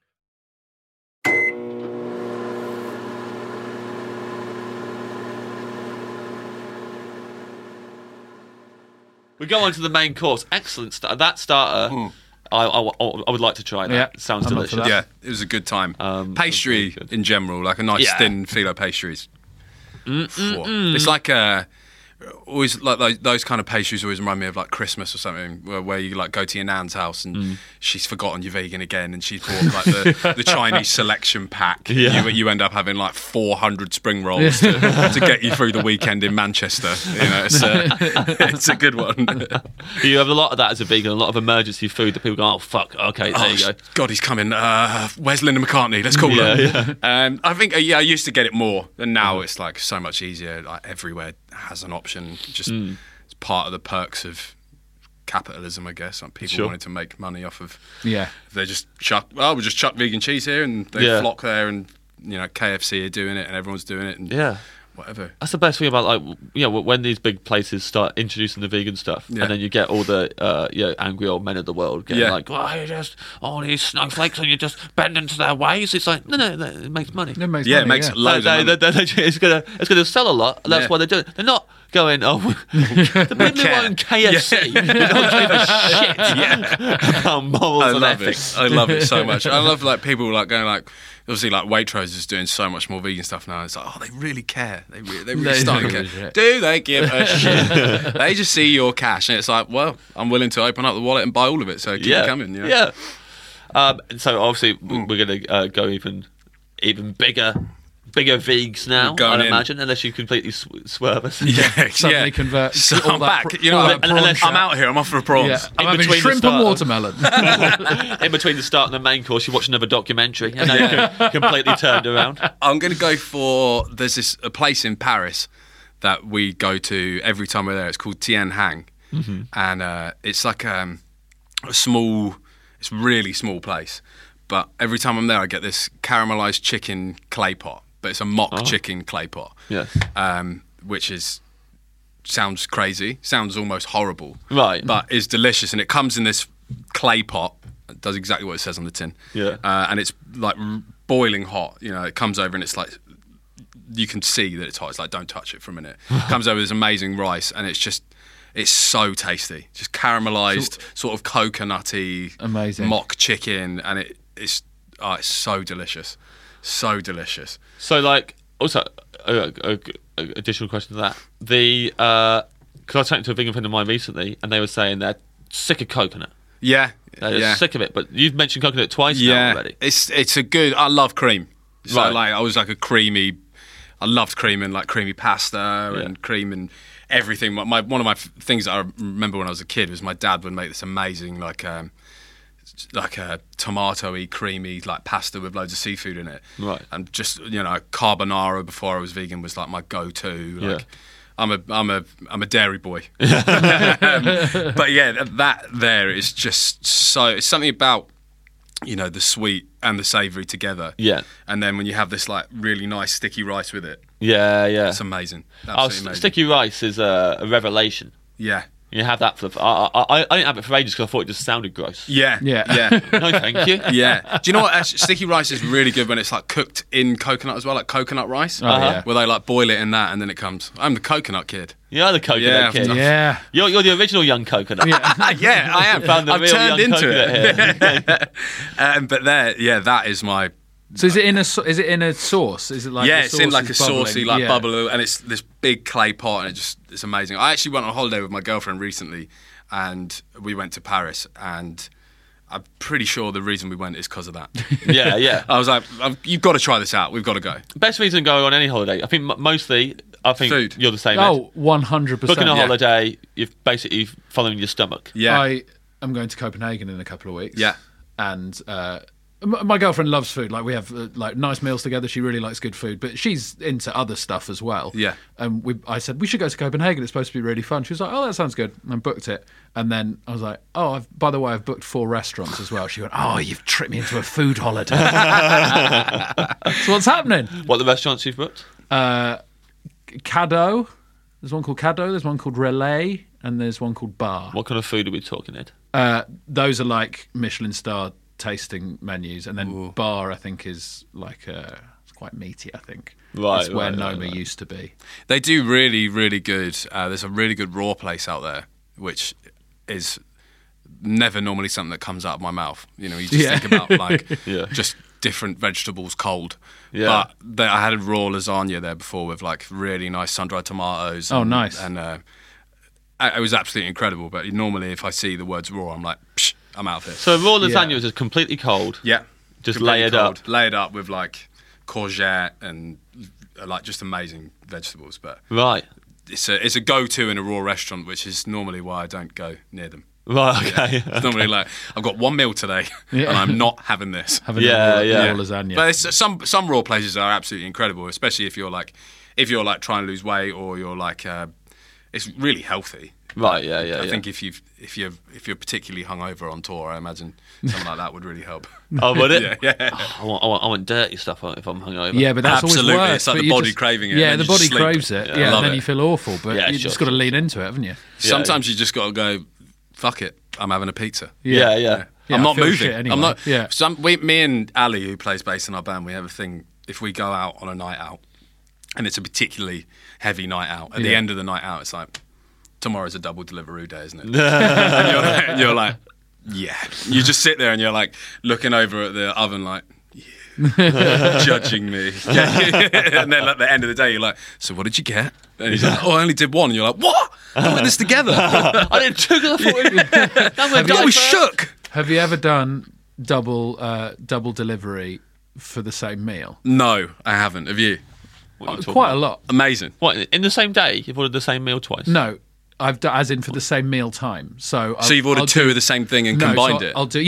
We go on to the main course. Excellent start. That starter, I would like to try that. Yeah, sounds I'm delicious. Yeah, it was a good time. Pastry in general, like a nice thin phyllo pastries. It's like always like those kind of pastries always remind me of like Christmas or something, where you like go to your nan's house and she's forgotten you're vegan again, and she's bought like the Chinese selection pack. You end up having like 400 spring rolls to get you through the weekend in Manchester. You know, it's a good one. You have a lot of that as a vegan, a lot of emergency food that people go, oh fuck, okay, there you go. God, he's coming. Where's Linda McCartney? Let's call her. Yeah. I think I used to get it more, and now it's like so much easier. Like everywhere has an option. Just it's part of the perks of capitalism, I guess. Like people wanted to make money off of. Yeah. They just we'll just chuck vegan cheese here, and they flock there, and KFC are doing it, and everyone's doing it, and whatever. That's the best thing about when these big places start introducing the vegan stuff, and then you get all the angry old men of the world getting like, well, you just all these snowflakes and you just bend into their ways. It's like no, it makes money. It makes loads of money. It's gonna sell a lot. That's why they're doing it. They're not going, the people who own KFC don't give a shit about morals and ethics. I love it so much. I love like people like going like. Obviously, like Waitrose is doing so much more vegan stuff now. It's like, they really care. They really start to care. Do they give a shit? They just see your cash, and it's like, well, I'm willing to open up the wallet and buy all of it. So keep it coming. Yeah. So obviously, we're going to go even bigger vegs now, I'd imagine, unless you completely swerve us. Suddenly convert. So I'm back. I'm out here. I'm off for prawns. Yeah. I'm having shrimp and watermelon. In between the start and the main course, you watch another documentary, and now you're completely turned around. I'm going to go for. There's a place in Paris that we go to every time we're there. It's called Tien Hang, and it's like a small. It's a really small place, but every time I'm there, I get this caramelized chicken clay pot. But it's a mock chicken clay pot, which sounds crazy, sounds almost horrible, right? But is delicious, and it comes in this clay pot. It does exactly what it says on the tin, and it's like boiling hot. It comes over and it's like you can see that it's hot. It's like don't touch it for a minute. It comes over with this amazing rice, and it's so tasty, just caramelized, sort of coconutty, amazing mock chicken, and it's so delicious. So delicious. So, like, also, additional question to that. Because I was talking to a vegan friend of mine recently, and they were saying they're sick of coconut. Yeah. They're sick of it, but you've mentioned coconut twice now already. It's a good... I love cream. So, I was like I loved cream and, like, creamy pasta and cream and everything. One of my things that I remember when I was a kid was my dad would make this amazing, like... like a tomato-y, creamy like pasta with loads of seafood in it. Right. And just carbonara before I was vegan was like my go-to. Like, I'm a dairy boy. But yeah, that there is just so. It's something about the sweet and the savoury together. Yeah. And then when you have this like really nice sticky rice with it. Yeah. It's amazing. Absolutely amazing. Sticky rice is a revelation. Yeah. You have that for. I didn't have it for ages because I thought it just sounded gross. Yeah. No, thank you. Yeah. Do you know what? Sticky rice is really good when it's like cooked in coconut as well, like coconut rice. Yeah. Where they like boil it in that and then it comes. I'm the coconut kid. You're the coconut kid. Yeah. You're the original young coconut. Yeah, I am. Found the I've real turned young into coconut it. But that is my. So is it in a sauce? Is it like it's in like a saucy bubble, and it's this big clay pot, and it's amazing. I actually went on holiday with my girlfriend recently, and we went to Paris, and I'm pretty sure the reason we went is because of that. Yeah. I was like, you've got to try this out. We've got to go. Best reason to go on any holiday. I think mostly. I think Food. You're the same. Oh, 100%. Booking a holiday, you're basically following your stomach. Yeah. I am going to Copenhagen in a couple of weeks. Yeah. And my girlfriend loves food. Like we have like nice meals together. She really likes good food, but she's into other stuff as well. Yeah. And I said we should go to Copenhagen. It's supposed to be really fun. She was like, "Oh, that sounds good," and I booked it. And then I was like, "Oh, by the way, I've booked 4 restaurants as well." She went, "Oh, you've tricked me into a food holiday." So what's happening? What are the restaurants you've booked? Cadeau. There's one called Cadeau. There's one called Relais, and there's one called Bar. What kind of food are we talking, Ed? Those are like Michelin star tasting menus, and then Bar I think is like it's quite meaty. I think that's where Noma used to be. They do really, really good. There's a really good raw place out there, which is never normally something that comes out of my mouth. You just think about like just different vegetables cold. Yeah. But I had a raw lasagna there before with like really nice sun-dried tomatoes. Oh, nice. And it was absolutely incredible. But normally if I see the words raw, I'm like, psh, I'm out of here. So raw lasagna is just completely cold. Yeah. Just completely layered cold. up. Layered up with like courgette and like just amazing vegetables. But Right. it's a go-to in a raw restaurant, which is normally why I don't go near them. Right, okay. It's normally like, I've got one meal today and I'm not having this. Having raw lasagna. But some raw places are absolutely incredible, especially if you're like trying to lose weight or you're like it's really healthy. Right, yeah. I think if you're particularly hungover on tour, I imagine something like that would really help. Oh, would it? Yeah. I want dirty stuff if I'm hungover. Yeah, but that's Absolutely. always worse. It's like but the you body craving it. Yeah, and the then you body just sleep. craves it. I Yeah, and love then it. you feel awful, but Yeah, you sure, just got to lean into it, haven't you? Sometimes you just got to go, fuck it, I'm having a pizza. Yeah. Yeah, I'm I not feel moving. shit anyway. I'm not. Yeah. Me and Ali, who plays bass in our band, we have a thing. If we go out on a night out, and it's a particularly heavy night out, at the end of the night out, it's like tomorrow's a double Deliveroo day, isn't it? and you're like, yeah. You just sit there and you're like looking over at the oven, like. Judging me. And then at the end of the day, you're like, so what did you get? And he's like, oh, I only did one. And you're like, what? We're in this together. I did 2 because I thought we shook. Have you ever done double delivery for the same meal? No, I haven't. Have you? Quite a lot. Amazing. What, in the same day? You've ordered the same meal twice? No, I've done as in for the same meal time. So you've ordered 2 of the same thing and combined it? I'll do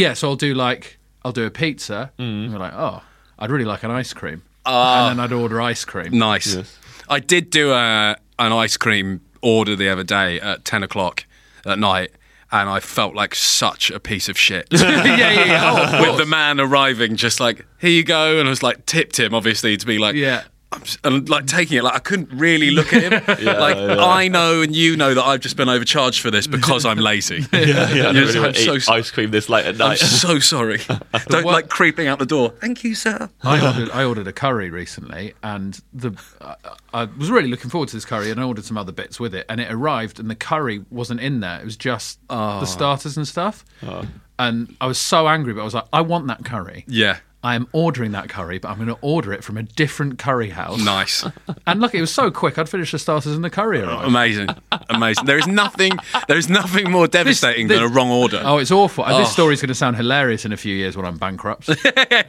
a pizza. And we're like, oh, I'd really like an ice cream. And then I'd order ice cream. Nice. Yes. I did do an ice cream order the other day at 10 o'clock at night, and I felt like such a piece of shit. Yeah. Oh, with the man arriving, just like, here you go. And I was like, tipped him, obviously, to be like, and like taking it, like I couldn't really look at him. I know and you know that I've just been overcharged for this because I'm lazy. I'm so ice cream this late at night. I'm so sorry. Don't like creeping out the door. Thank you, sir. I ordered a curry recently, and I was really looking forward to this curry, and I ordered some other bits with it, and it arrived, and the curry wasn't in there. It was just the starters and stuff. And I was so angry, but I was like, I want that curry. Yeah. I am ordering that curry, but I'm going to order it from a different curry house. Nice. And look, it was so quick. I'd finished the starters and the curry arrived. Amazing. There is nothing more devastating than a wrong order. Oh, it's awful. This story's going to sound hilarious in a few years when I'm bankrupt. When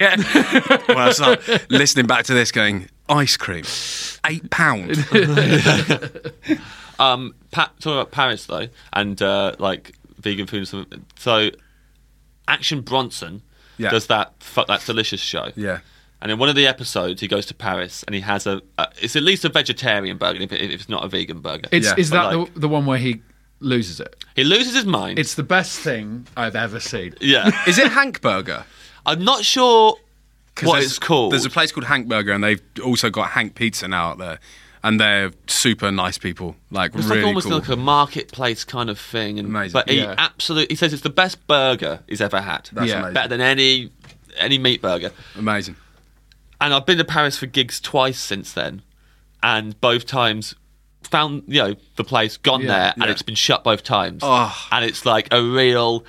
I start listening back to this going, ice cream, £8. Talking about Paris though, and like vegan food and something. So Action Bronson does that Fuck That's Delicious show. Yeah. And in one of the episodes, he goes to Paris and he has it's at least a vegetarian burger if it's not a vegan burger. Is that the one where he loses it? He loses his mind. It's the best thing I've ever seen. Yeah. Is it Hank Burger? I'm not sure what it's called. There's a place called Hank Burger, and they've also got Hank Pizza now out there. And they're super nice people, like it's really like almost cool. like a marketplace kind of thing. And, Amazing. But he says it's the best burger he's ever had. That's amazing. Better than any meat burger. Amazing. And I've been to Paris for gigs twice since then, and both times found the place, gone there, and it's been shut both times. Oh. And it's like a real.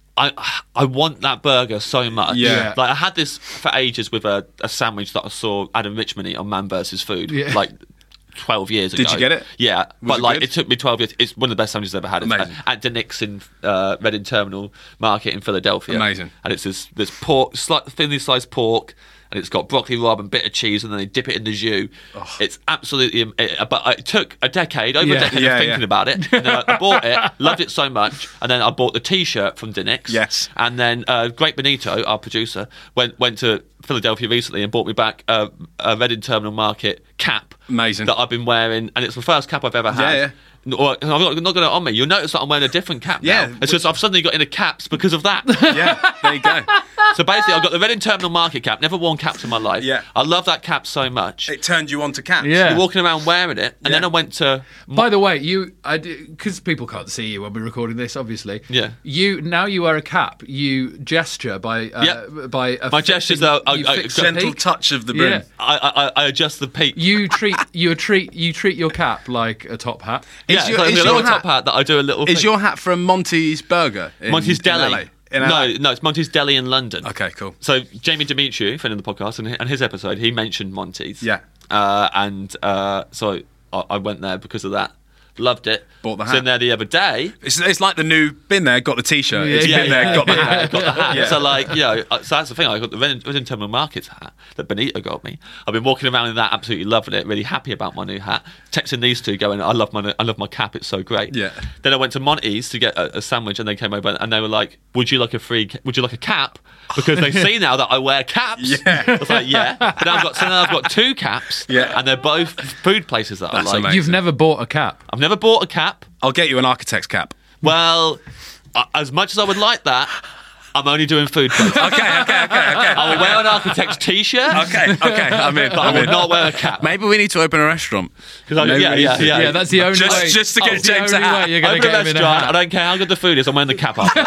I want that burger so much. Yeah. Like I had this for ages with a sandwich that I saw Adam Richman eat on Man vs. Food. Yeah. Like 12 years ago. Did you get it? Yeah. Was but it good? it took me 12 years. It's one of the best sandwiches I've ever had. It's Amazing. at Denix in Reading Terminal Market in Philadelphia. Amazing. And it's this pork, thinly sliced pork, and it's got broccoli rabe and bit of cheese, and then they dip it in the jus. Oh. It's absolutely... But it took a decade, over a decade of thinking about it. And then I bought it, loved it so much, and then I bought the T-shirt from Denix. Yes. And then Great Benito, our producer, went to Philadelphia recently and bought me back a Reading Terminal Market cap. Amazing. That I've been wearing, and it's the first cap I've ever had. Yeah. Or, I'm not got it on me. You'll notice that I'm wearing a different cap now. Yeah. It's just I've suddenly got into caps because of that. Yeah, there you go. So basically, I've got the Reading Terminal Market cap. Never worn caps in my life. Yeah. I love that cap so much. It turned you on to caps. Yeah. You're walking around wearing it, and then I went to... By the way, because people can't see you when we're recording this, obviously. Yeah. You wear a cap. You gesture by My gestures are Gentle touch of the brim. Yeah. I adjust the peak. You treat your cap like a top hat. Yeah, it's like a little top hat that I do a little Is thing. your hat from Monty's Burger? Monty's Deli. LA? In LA? No, it's Monty's Deli in London. Okay, cool. So Jamie Demetriou, friend of the podcast, and his episode, he mentioned Monty's. Yeah. So I went there because of that. Loved it. Bought the Was in hat. there the other day. It's like the new been there, got the T-shirt. It's been there, got the hat. Got the hat. Yeah. So so that's the thing. I got the Reading Terminal Markets hat that Benito got me. I've been walking around in that, absolutely loving it. Really happy about my new hat. Texting these two, going, I love my cap. It's so great. Yeah. Then I went to Monty's to get a sandwich, and they came over and they were like, "Would you like a cap?" Because they see now that I wear caps. Yeah. I was like, yeah. But now I've got two caps. Yeah. And they're both food places that That's I like. amazing. You've never bought a cap. I've never bought a cap. I'll get you an architect's cap. Well, as much as I would like that, I'm only doing food places. Okay. I will wear an architect's T-shirt. Okay. I'm in. But I will not wear a cap. Maybe we need to open a restaurant. Yeah, that's the only way. Just to get that's James the a only hat. way you're going to Open a get him in a restaurant. hat. I don't care how good the food is. I'm wearing the cap up.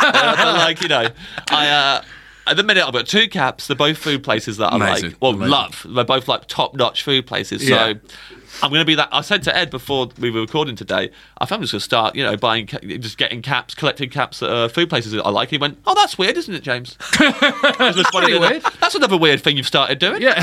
At the minute, I've got two caps. They're both food places that I Amazing. like. Well, Amazing. love. They're both like top-notch food places. So Yeah. I'm going to be that. I said to Ed before we were recording today, I think I'm just going to start, just getting caps, collecting caps at food places that I like. And he went, "Oh, that's weird, isn't it, James?" That's weird. That's another weird thing you've started doing. Yeah.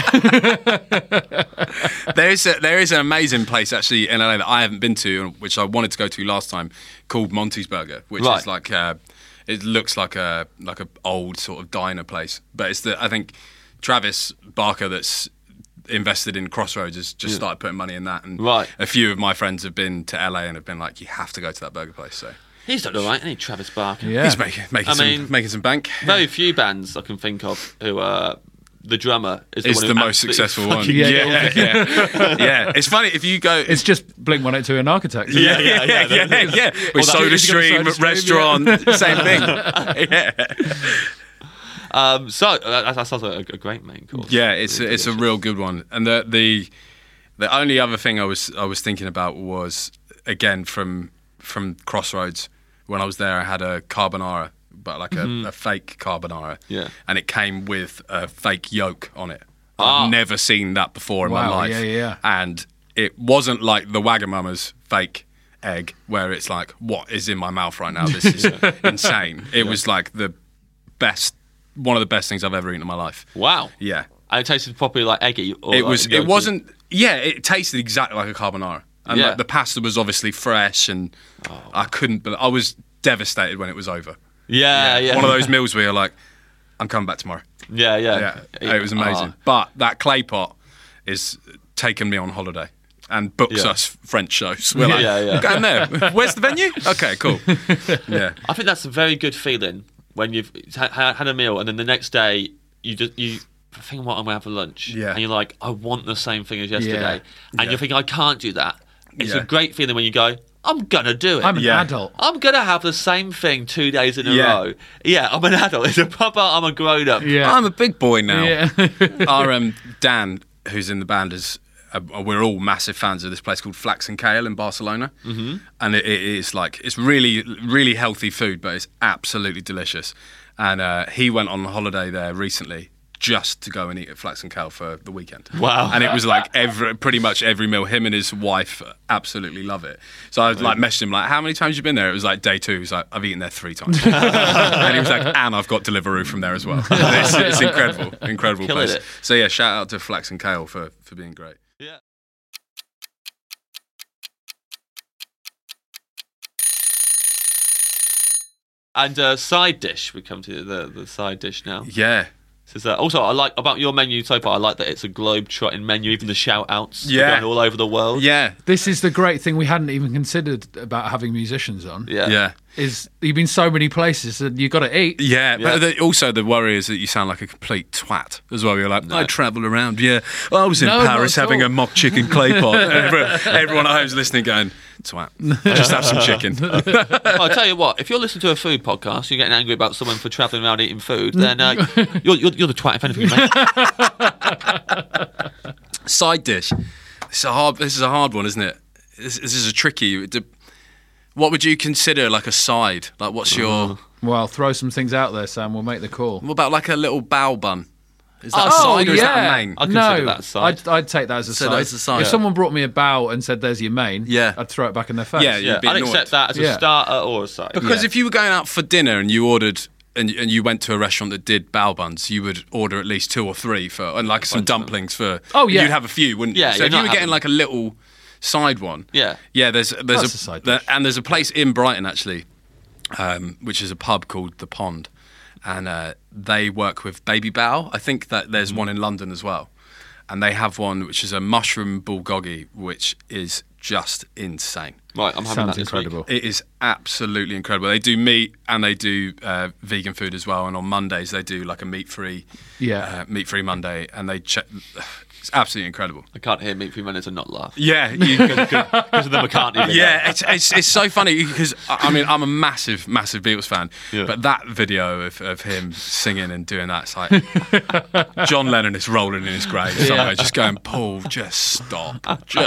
There is an amazing place actually in LA that I haven't been to, which I wanted to go to last time, called Monty's Burger, which Right. is like it looks like a old sort of diner place, but it's I think Travis Barker that's invested in Crossroads has just started putting money in that, and Right. a few of my friends have been to LA and have been like, you have to go to that burger place. So He's done all right, isn't he, Travis Barker? Yeah. he's making some bank. Very few bands I can think of who the drummer is It's one the who most absolutely successful one. fucking Yeah. killed it. Yeah. It's funny if you go. It's just Blink-182 and Architects. isn't it? Yeah. With Or that- SodaStream, SodaStream, restaurant, same thing. Yeah. So that sounds like a great main course. Yeah, it's a real good one. And the only other thing I was thinking about was, again, from Crossroads. When I was there, I had a carbonara, but like a fake carbonara. Yeah. And it came with a fake yolk on it. Ah. I've never seen that before in my Wow, life. yeah. And it wasn't like the Wagamama's fake egg, where it's like, what is in my mouth right now? This is insane. It was like one of the best things I've ever eaten in my life. Wow. Yeah. And it tasted properly like eggy. Or It like was. It yolky. wasn't. Yeah, it tasted exactly like a carbonara, and Yeah. like, the pasta was obviously fresh, and I couldn't. But I was devastated when it was over. Yeah. One of those meals where you're like, I'm coming back tomorrow. Yeah. Yeah, it was amazing. But that clay pot is taking me on holiday and books Yeah. us French shows. We're like, Yeah. going there. Where's the venue? Okay, cool. Yeah. I think that's a very good feeling when you've had a meal and then the next day you think what I'm going to have for lunch. Yeah. And you're like, I want the same thing as yesterday. Yeah. And you're thinking, I can't do that. It's a great feeling when you go, I'm going to do it. I'm an adult. I'm going to have the same thing 2 days in a row. Yeah, I'm an adult. It's a proper, I'm a grown-up. Yeah. I'm a big boy now. Yeah. Our Dan, who's in the band, we're all massive fans of this place called Flax and Kale in Barcelona. Mm-hmm. And it's really, really healthy food, but it's absolutely delicious. And he went on holiday there recently just to go and eat at Flax and Kale for the weekend. Wow. And it was like pretty much every meal. Him and his wife absolutely love it. So I was like messaging him like, how many times have you been there? It was like day 2. He was like, I've eaten there 3 times. And he was like, and I've got Deliveroo from there as well. It's incredible place. It. So yeah, shout out to Flax and Kale for being great. Yeah. And side dish, we come to the side dish now. Yeah. So also, I like about your menu so far. I like that it's a globe-trotting menu. Even the shout-outs are going all over the world. Yeah, this is the great thing we hadn't even considered about having musicians on. Yeah. Is you've been so many places and you've got to eat. Yeah, but also the worry is that you sound like a complete twat as well. You're like, I travel around. Yeah, I was in Paris having a mock chicken clay pot. Everyone at home's listening, going, twat. Just have some chicken. Well, I'll tell you what. If you're listening to a food podcast, you're getting angry about someone for travelling around eating food, then you're the twat if anything, mate. Side dish. This is a hard one, isn't it? This is a tricky. What would you consider like a side? Like, what's your? Well, throw some things out there, Sam. We'll make the call. What about like a little bao bun? Is that a side or is that a main? I consider that a side. I'd take that as a side. That as a side. If someone brought me a bao and said, "There's your main," I'd throw it back in their face. Yeah, I'd accept that as a starter or a side. Because if you were going out for dinner and you ordered. And you went to a restaurant that did bao buns, you would order at least 2 or 3 and like some dumplings for. Oh yeah, you'd have a few, wouldn't you? Yeah. So if you were getting like a little side one, there's a side dish. And there's a place in Brighton actually, which is a pub called The Pond, and they work with baby bao. I think that there's one in London as well, and they have one which is a mushroom bulgogi, which is just insane. Right, I'm having that this incredible. week. It is absolutely incredible. They do meat and they do vegan food as well. And on Mondays they do like a meat-free Monday, and it's absolutely incredible. I can't hear meat-free Mondays and not laugh. Yeah, because of them I can't even. Yeah, it's so funny because I mean I'm a massive Beatles fan, but that video of him singing and doing that, it's like John Lennon is rolling in his grave somewhere, just going, Paul, just stop.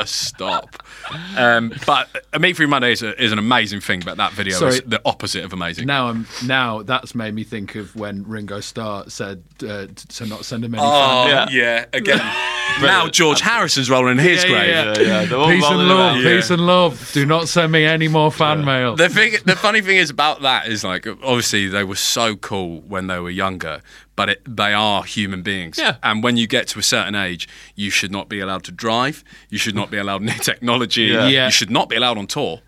But a meat-free Monday is an amazing thing, but that video is the opposite of amazing. Now that's made me think of when Ringo Starr said to not send him any fan. Yeah, again. Now George Harrison's rolling in his grave. Yeah. Peace and love. Do not send me any more fan mail. The funny thing is about that is like obviously they were so cool when they were younger, but they are human beings. Yeah. And when you get to a certain age, you should not be allowed to drive. You should not be allowed new technology. Yeah. You should not be allowed on tour.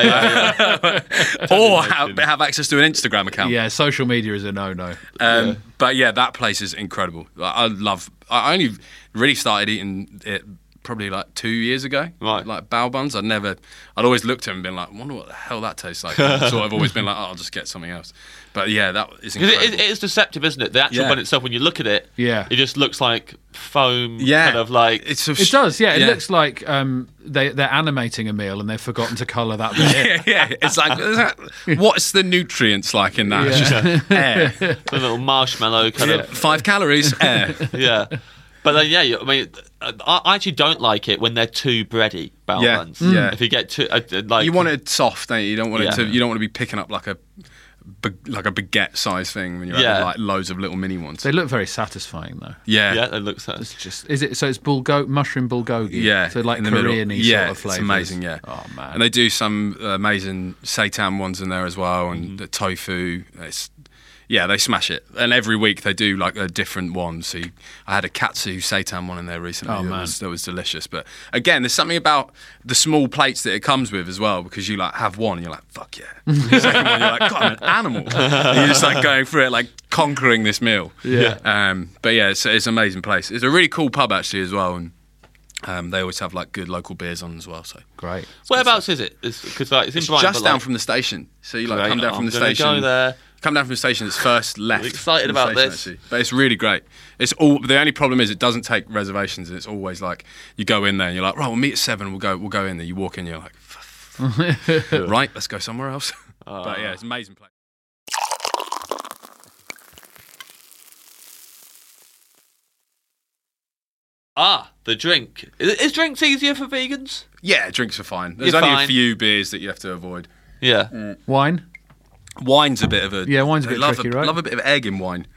Yeah. Or have access to an Instagram account. Yeah, social media is a no-no. But yeah, that place is incredible. I only really started eating it probably like 2 years ago. Right. Like bao buns. I'd always looked at them and been like, I wonder what the hell that tastes like. So I've always been like, I'll just get something else. But yeah, that is incredible. It is deceptive, isn't it? The actual bun itself, when you look at it, it just looks like foam. Yeah. Kind of like. It does, yeah. It looks like they're animating a meal and they've forgotten to colour that bit. Yeah. It's like, what's the nutrients like in that? It's just air. It's a little marshmallow kind of. 5 calories, air. Yeah. But then, I mean, I actually don't like it when they're too bready bao buns. Yeah. If you get too you want it soft, don't you? You don't want it to. You don't want to be picking up like a baguette size thing when you're having like loads of little mini ones. They look very satisfying though. Yeah, they look satisfying. It's mushroom bulgogi. Yeah, so like Korean-y sort of flavours. It's amazing. Yeah. Oh man. And they do some amazing seitan ones in there as well, and the tofu. They smash it. And every week they do like a different one. So I had a katsu seitan one in there recently. That was delicious. But again, there's something about the small plates that it comes with as well, because you like have one and you're like, fuck yeah. The second one you're like, God, I'm an animal. And you're just like going through it, like conquering this meal. Yeah. But yeah, it's an amazing place. It's a really cool pub actually as well. And they always have like good local beers on as well. So great. Whereabouts is it? Because it's in Brighton. Just down from the station. So you like come down from the station. Go there. Come down from the station, it's first left. I'm excited from the about station, this. actually. But it's really great. The only problem is it doesn't take reservations, and it's always like you go in there and you're like, right, we'll meet at 7. We'll go in there. You walk in, you're like, right, let's go somewhere else. But yeah, it's an amazing place. The drink. Is drinks easier for vegans? Yeah, drinks are fine. There's You're only fine. a few beers that you have to avoid. Yeah. Wine? Wine's a bit of a... Yeah, wine's a bit love tricky, right? Love a bit of egg in wine.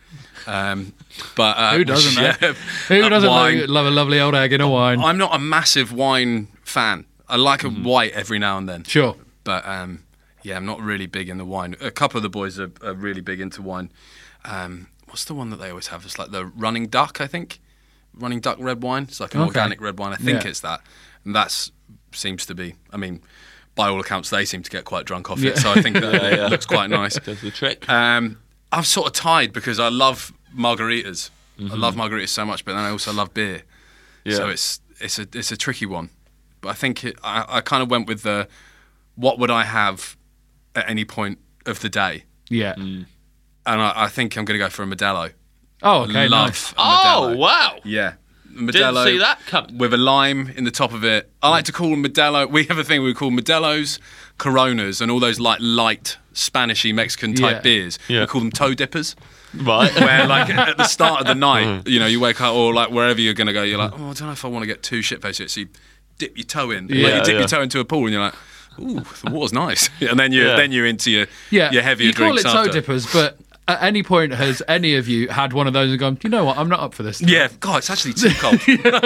But Who doesn't, yeah, Who doesn't wine, love a lovely old egg in a wine? I'm not a massive wine fan. I like a white every now and then. Sure. But yeah, I'm not really big in the wine. A couple of the boys are really big into wine. What's the one that they always have? It's like the Running Duck, I think. Running Duck red wine. It's like an organic red wine. I think it's that. And that seems to be, I mean, by all accounts, they seem to get quite drunk off it. So I think that it looks quite nice. That's the trick. I've sort of tied because I love margaritas. I love margaritas so much, but then I also love beer. Yeah. So it's a tricky one. But I think I kind of went with the what would I have at any point of the day. Yeah. And I think I'm going to go for a Modelo. Oh, okay, I love nice. a Modelo. Oh, wow. Yeah. Modelo Didn't see that coming. with a lime in the top of it. I like to call them Modelo. We have a thing we call Modelos, Coronas, and all those like light Spanishy Mexican type beers. Yeah. We call them toe dippers. Right. Where like at the start of the night, you know, you wake up or like wherever you're going to go, you're like, oh, I don't know if I want to get too shit-faced yet. So you dip your toe in. Yeah, like you dip your toe into a pool and you're like, ooh, the water's nice. And then you're into your heavier you call drinks it toe after. dippers, but at any point has any of you had one of those and gone, do you know what, I'm not up for this? Yeah, God, it's actually too cold.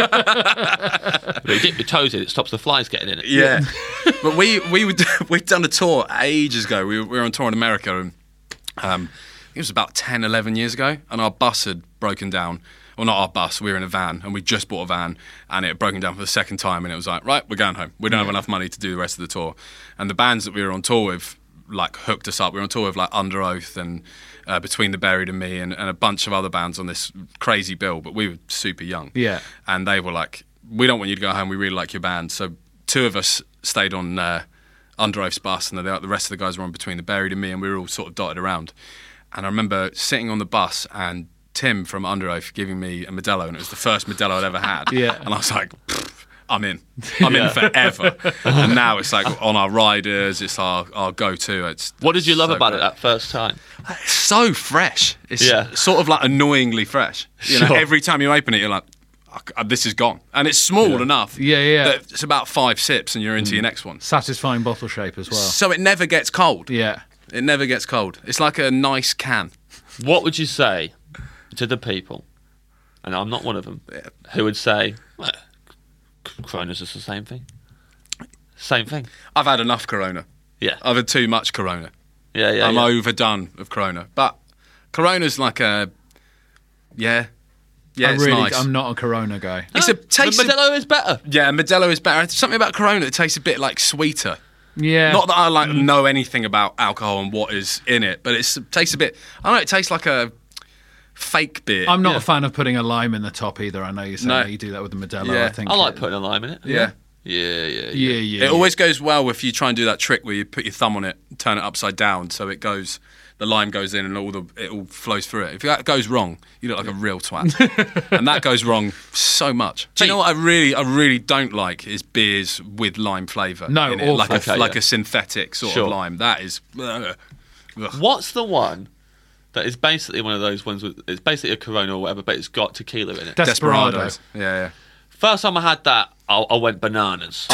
But you dip your toes in, it stops the flies getting in it. Yeah. But we'd done a tour ages ago. We were on tour in America, and it was about 10, 11 years ago, and our bus had broken down. Well, not our bus, we were in a van, and we just bought a van, and it had broken down for the second time, and it was like, right, we're going home. We don't have enough money to do the rest of the tour. And the bands that we were on tour with, like, hooked us up. We were on tour with, like, Under Oath and Between the Buried and Me and a bunch of other bands on this crazy bill, but we were super young. Yeah. And they were like, we don't want you to go home, we really like your band. So 2 of us stayed on Under Oath's bus, and the rest of the guys were on Between the Buried and Me, and we were all sort of dotted around. And I remember sitting on the bus and Tim from Under Oath giving me a Modelo, and it was the first Modelo I'd ever had. Yeah. And I was like, I'm in. I'm in forever. And now it's like on our riders, it's our go-to. What did you love so about great. it that first time? It's so fresh. It's sort of like annoyingly fresh. You know, every time you open it, you're like, this is gone. And it's small enough. Yeah. That it's about 5 sips and you're into your next one. Satisfying bottle shape as well. So it never gets cold. Yeah. It never gets cold. It's like a nice can. What would you say to the people, and I'm not one of them, who would say, well, Corona's just the same thing? Same thing. I've had enough Corona. Yeah. I've had too much Corona. Yeah. I'm overdone of Corona. But Corona's like a... Yeah, it's nice. I'm not a Corona guy. It's a taste. The Modelo is better. Yeah, Modelo is better. There's something about Corona that tastes a bit like sweeter. Yeah. Not that I know anything about alcohol and what is in it, but it tastes a bit... I don't know, it tastes like a fake beer. I'm not a fan of putting a lime in the top either. I know you say that you do that with the Modelo. Yeah. I think I like putting a lime in it. Yeah. Yeah. It always goes well if you try and do that trick where you put your thumb on it, turn it upside down, so it goes... The lime goes in and it all flows through it. If that goes wrong, you look like a real twat. And that goes wrong so much. Do you know what I really don't like is beers with lime flavour. No, in it, awful. like a synthetic sort of lime. That is. Ugh. What's the one that is basically one of those ones with, it's basically a Corona or whatever, but it's got tequila in it? Desperados. Yeah. First time I had that, I went bananas.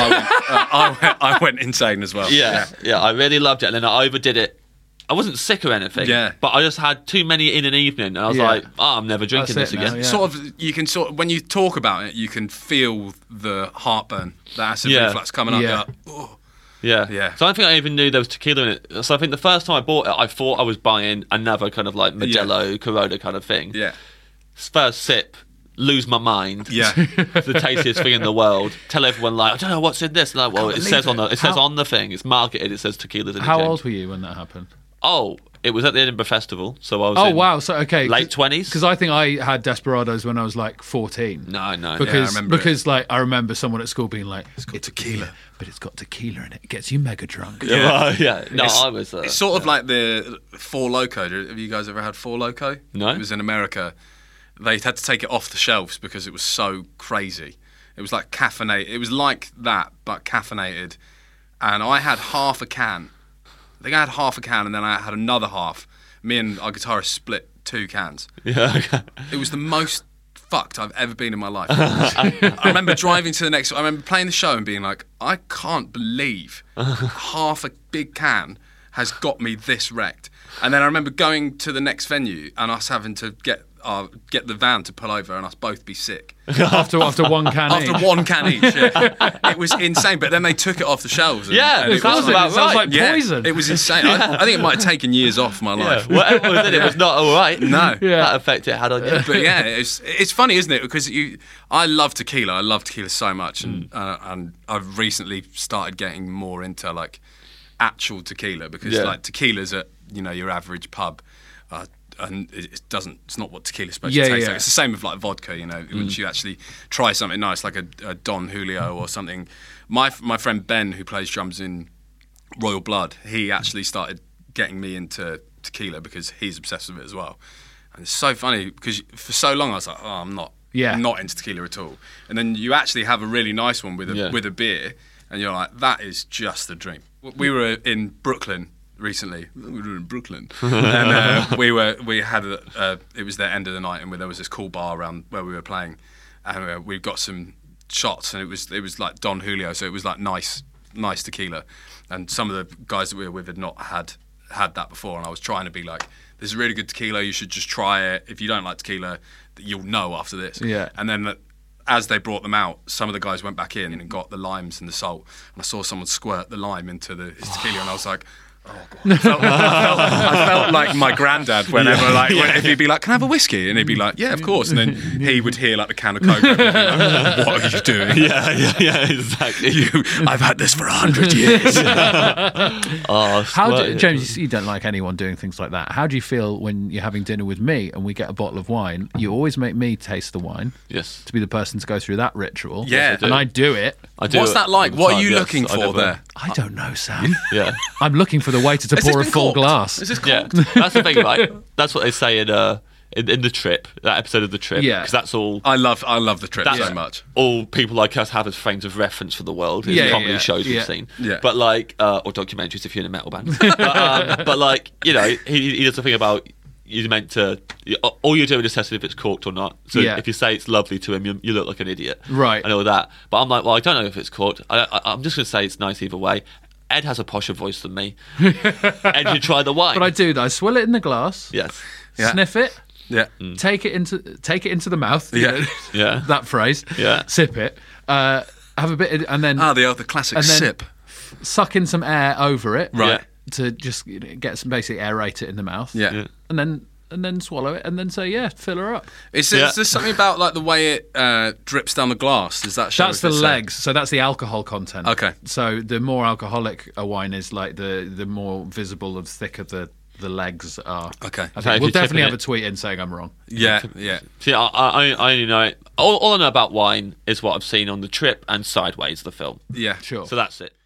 I went insane as well. Yeah, I really loved it, and then I overdid it. I wasn't sick or anything, but I just had too many in an evening, and I was like, I'm never drinking this again. Yeah. Sort of, you can when you talk about it, you can feel the heartburn, the acid reflux coming up. Yeah. You're like, oh. Yeah. So I don't think I even knew there was tequila in it. So I think the first time I bought it, I thought I was buying another kind of like Modelo, Corona kind of thing. Yeah. First sip, lose my mind. Yeah. The tastiest thing in the world. Tell everyone like, I don't know what's in this. Like, well, it says on the thing. It's marketed. It says tequila's in it. How old were you when that happened? Oh, It was at the Edinburgh Festival, so I was. Oh wow! So late 20s. Because I think I had Desperados when I was like 14. No. Because I remember someone at school being like, "It's got tequila, but it's got tequila in it. It gets you mega drunk." Yeah. No, I was. It's sort of like the Four Loko. Have you guys ever had Four Loko? No. It was in America. They had to take it off the shelves because it was so crazy. It was like caffeinated. It was like that, but caffeinated. And I had half a can. I think I had half a can, and then I had another half. Me and our guitarist split 2 cans. Yeah. Okay. It was the most fucked I've ever been in my life. I remember driving to the next. I remember playing the show and being like, I can't believe half a big can has got me this wrecked. And then I remember going to the next venue and us having to get the van to pull over and us both be sick. after one can each. After 1 can each, yeah. It was insane. But then they took it off the shelves. And it sounds like poison. It was insane. I think it might have taken years off my life. Whatever was in it was not all right. No. That effect it had on you. But yeah, it's funny, isn't it? Because I love tequila. I love tequila so much. And I've recently started getting more into like actual tequila because like tequila's at your average pub. And it's not what tequila's supposed to taste like. It's the same with like vodka, once you actually try something nice like a Don Julio or something. My friend Ben, who plays drums in Royal Blood, he actually started getting me into tequila because he's obsessed with it as well. And it's so funny because for so long I was like, I'm not into tequila at all. And then you actually have a really nice one with a beer and you're like, that is just a dream. We were in Brooklyn recently. We were in Brooklyn, and we had it was their end of the night, and there was this cool bar around where we were playing, and we got some shots, and it was like Don Julio, so it was like nice tequila, and some of the guys that we were with had not had that before, and I was trying to be like, this is really good tequila, you should just try it. If you don't like tequila, you'll know after this. Yeah. And then as they brought them out, some of the guys went back in and got the limes and the salt, and I saw someone squirt the lime into his tequila, and I was like, oh God. I felt like my granddad whenever, if he'd be like, "Can I have a whiskey?" and he'd be like, "Yeah, of course." And then he would hear like the can of Coke. And he'd be like, what are you doing? Yeah, exactly. I've had this for 100 years. James, you don't like anyone doing things like that. How do you feel when you're having dinner with me and we get a bottle of wine? You always make me taste the wine. Yes. To be the person to go through that ritual. Yeah. And I do it. What's that like? What are you looking for there? I don't know, Sam. Yeah. I'm looking for the waiter to pour a full glass. Is this corked? Yeah. That's the thing, right? That's what they say in The Trip, that episode of The Trip. Yeah. Because that's all... I love The Trip so much. All people like us have as frames of reference for the world in comedy shows we've seen. Yeah. But or documentaries if you're in a metal band. But he does the thing about you're meant to... All you're doing is testing if it's corked or not. So if you say it's lovely to him, you look like an idiot. Right. And all that. But I'm like, well, I don't know if it's corked. I'm just going to say it's nice either way. Ed has a posher voice than me. Ed, you try the wine. But I do. I swill it in the glass. Yes. Yeah. Sniff it. Yeah. Take it into the mouth. Yeah. Yeah. That phrase. Yeah. Sip it. Have a bit, and then the classic sip. Suck in some air over it. Right. To just get some basically aerate it in the mouth. Yeah. And then swallow it, and then say, fill her up. Is there something about like the way it drips down the glass? Does that show? That's the legs. So that's the alcohol content. Okay. So the more alcoholic a wine is, like the more visible and thicker the legs are. Okay. I think we'll definitely have a tweet in saying I'm wrong. Yeah. See, I only know it. All I know about wine is what I've seen on The Trip and Sideways, the film. Yeah. Sure. So that's it.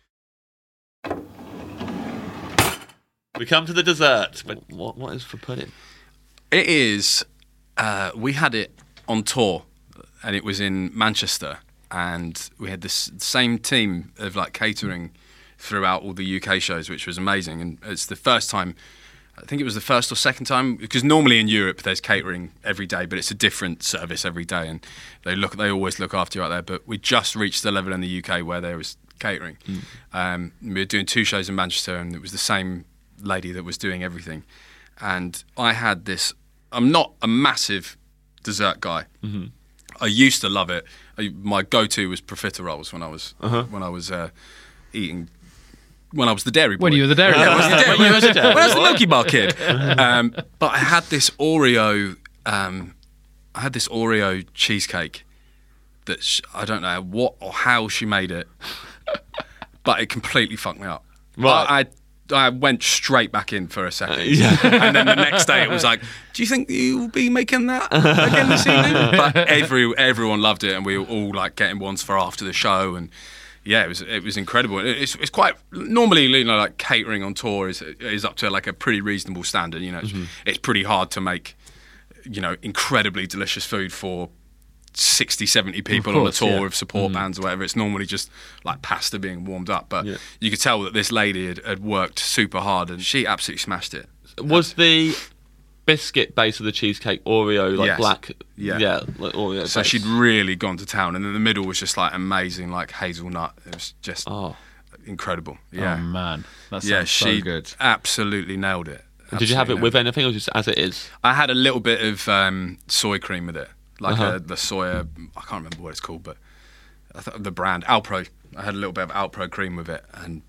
We come to the dessert. But what is for pudding? It is. We had it on tour, and it was in Manchester, and we had this same team of like catering throughout all the UK shows, which was amazing. And it's the first time. I think it was the first or second time, because normally in Europe there's catering every day, but it's a different service every day, and they always look after you out there. But we just reached the level in the UK where there was catering. We were doing 2 shows in Manchester, and it was the same lady that was doing everything. And I had this. I'm not a massive dessert guy. Mm-hmm. I used to love it. My go-to was profiteroles when I was eating. When I was the dairy boy. When you were the dairy boy. When I was the Milky Bar kid. But I had this Oreo. I had this Oreo cheesecake that I don't know what or how she made it, but it completely fucked me up. Right. I went straight back in for a second. And then the next day it was like, do you think you'll be making that again this evening? But everyone loved it, and we were all like getting ones for after the show, and yeah, it was incredible. It's quite normally, you know, like catering on tour is up to like a pretty reasonable standard. You know, it's pretty hard to make, you know, incredibly delicious food for 60, 70 people on a tour of support bands or whatever. It's normally just like pasta being warmed up. But you could tell that this lady had worked super hard, and she absolutely smashed it. Was the biscuit base of the cheesecake Oreo, like black? Yeah, like Oreo. So she'd really gone to town, and in the middle was just like amazing, like hazelnut. It was just incredible. Yeah. Oh man, that sounds so good. She absolutely nailed it. Did you have it with anything, or just as it is? I had a little bit of soy cream with it. Like the soya, I can't remember what it's called, but the brand Alpro. I had a little bit of Alpro cream with it, and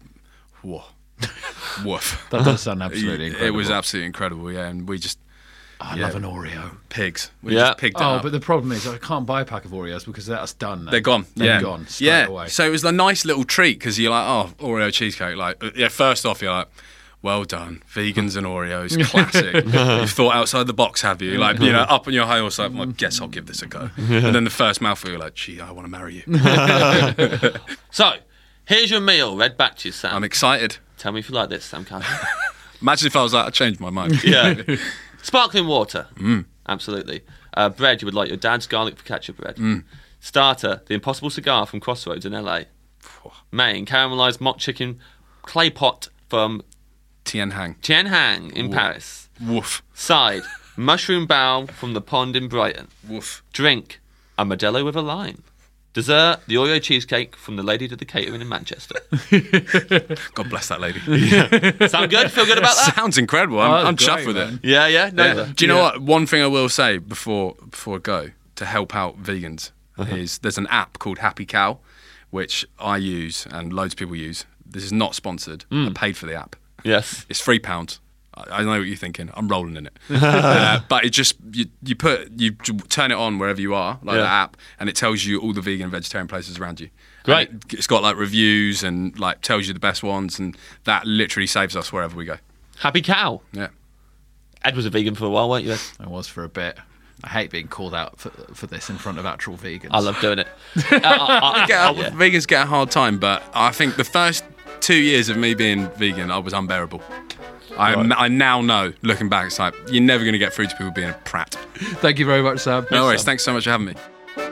woof. That does sound absolutely incredible. It was absolutely incredible, yeah. And we just, I love an Oreo. Pigs. We just picked it up. But the problem is I can't buy a pack of Oreos because that's done now. They're gone. They're gone straight away. So it was a nice little treat because you're like, oh, Oreo cheesecake. Like, first off, you're like, well done, vegans and Oreos, classic. You've thought outside the box, have you? Like, you know, up on your high horse, like, well, I guess I'll give this a go. And then the first mouthful, you're like, gee, I want to marry you. So, here's your meal. Read back to you, Sam. I'm excited. Tell me if you like this, Sam Carter. Imagine if I was like, I changed my mind. Yeah. Sparkling water. Absolutely. Bread, you would like your dad's garlic focaccia bread. Starter, the Impossible Cigar from Crossroads in LA. Main, caramelised mock chicken clay pot from Tien Hang in Paris. Woof. Side, mushroom bao from the pond in Brighton. Woof. Drink, a Modelo with a lime. Dessert, the Oreo cheesecake from the lady to the catering in Manchester. God bless that lady. Sound good? Feel good about that? Sounds incredible. I'm chuffed with it. Yeah. No, do you know what? One thing I will say before I go to help out vegans is there's an app called Happy Cow, which I use and loads of people use. This is not sponsored. I paid for the app. Yes. It's £3. I know what you're thinking. I'm rolling in it. But it just, you turn it on wherever you are, like the app, and it tells you all the vegan and vegetarian places around you. Great. It's got like reviews and like tells you the best ones, and that literally saves us wherever we go. Happy Cow. Yeah. Ed was a vegan for a while, weren't you, Ed? I was for a bit. I hate being called out for this in front of actual vegans. I love doing it. Vegans get a hard time, but I think the first 2 years of me being vegan, I was unbearable. I now know, looking back, it's like, you're never going to get through to people being a prat. Thank you very much, Sam. No worries. Thanks so much for having me.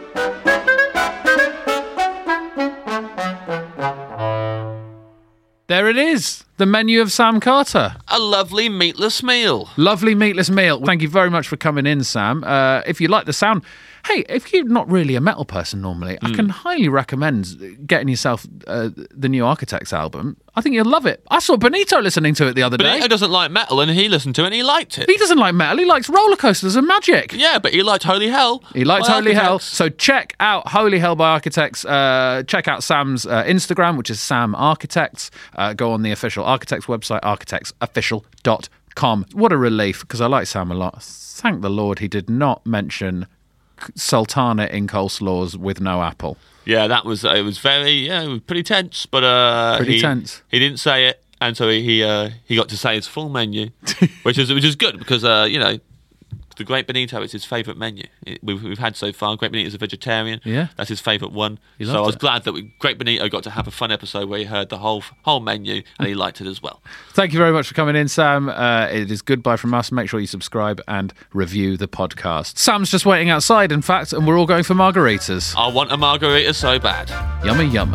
There it is. The menu of Sam Carter. A lovely meatless meal. Lovely meatless meal. Thank you very much for coming in, Sam. If you like the sound... Hey, if you're not really a metal person normally, I can highly recommend getting yourself the new Architects album. I think you'll love it. I saw Benito listening to it the other day. Benito doesn't like metal, and he listened to it and he liked it. He doesn't like metal. He likes roller coasters and magic. Yeah, but he liked Holy Hell. He liked Holy Hell. So check out Holy Hell by Architects. Check out Sam's Instagram, which is Sam Architects. Go on the official Architects website, architectsofficial.com. What a relief, because I like Sam a lot. Thank the Lord he did not mention sultana in coleslaws with no apple. Yeah, it was pretty tense, but pretty tense. He didn't say it, and so he got to say his full menu, which is good because the Great Benito is his favourite menu we've had so far. Great Benito is a vegetarian. Yeah, that's his favourite one. So I was glad that Great Benito got to have a fun episode where he heard the whole menu and he liked it as well. Thank you very much for coming in, Sam. It is goodbye from us. Make sure you subscribe and review the podcast. Sam's just waiting outside, in fact, and we're all going for margaritas. I want a margarita so bad. Yummy, yummy.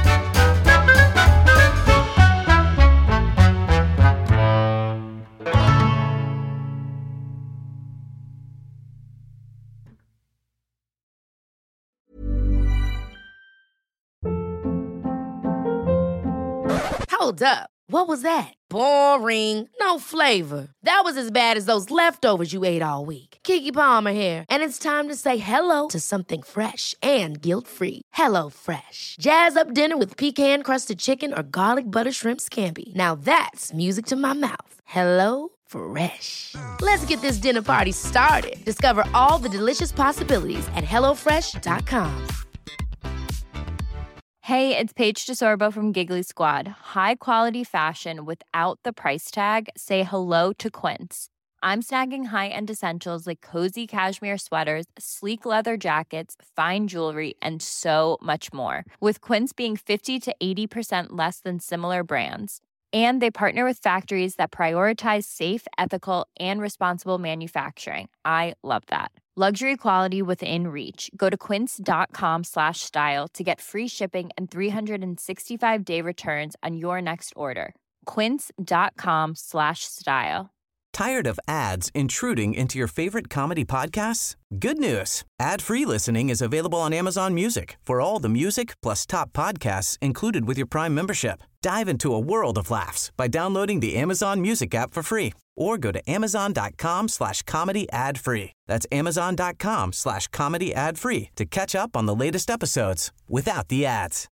Hold up. What was that? Boring. No flavor. That was as bad as those leftovers you ate all week. Keke Palmer here, and it's time to say hello to something fresh and guilt-free. Hello Fresh. Jazz up dinner with pecan-crusted chicken or garlic butter shrimp scampi. Now that's music to my mouth. Hello Fresh. Let's get this dinner party started. Discover all the delicious possibilities at HelloFresh.com. Hey, it's Paige DeSorbo from Giggly Squad. High quality fashion without the price tag. Say hello to Quince. I'm snagging high-end essentials like cozy cashmere sweaters, sleek leather jackets, fine jewelry, and so much more. With Quince being 50 to 80% less than similar brands. And they partner with factories that prioritize safe, ethical, and responsible manufacturing. I love that. Luxury quality within reach. Go to quince.com/style to get free shipping and 365-day returns on your next order. Quince.com/style. Tired of ads intruding into your favorite comedy podcasts? Good news. Ad-free listening is available on Amazon Music for all the music plus top podcasts included with your Prime membership. Dive into a world of laughs by downloading the Amazon Music app for free or go to amazon.com/comedy ad-free. That's amazon.com/comedy ad-free to catch up on the latest episodes without the ads.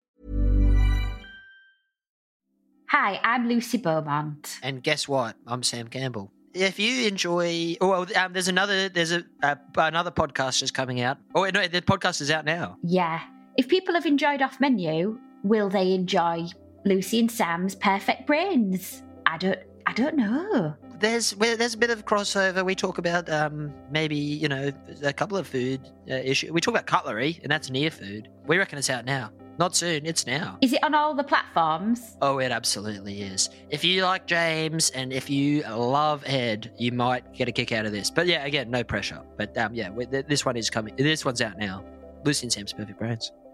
Hi, I'm Lucy Beaumont. And guess what? I'm Sam Campbell. If you enjoy, there's another podcast just coming out. Oh no, the podcast is out now. Yeah. If people have enjoyed Off Menu, will they enjoy Lucy and Sam's Perfect Brains? I don't know. There's a bit of crossover. We talk about maybe a couple of food issues. We talk about cutlery, and that's near food. We reckon it's out now. Not soon, it's now. Is it on all the platforms? Oh, it absolutely is. If you like James and if you love Ed, you might get a kick out of this. But yeah, again, no pressure. But this one is coming. This one's out now. Lucy and Sam's Perfect Brains.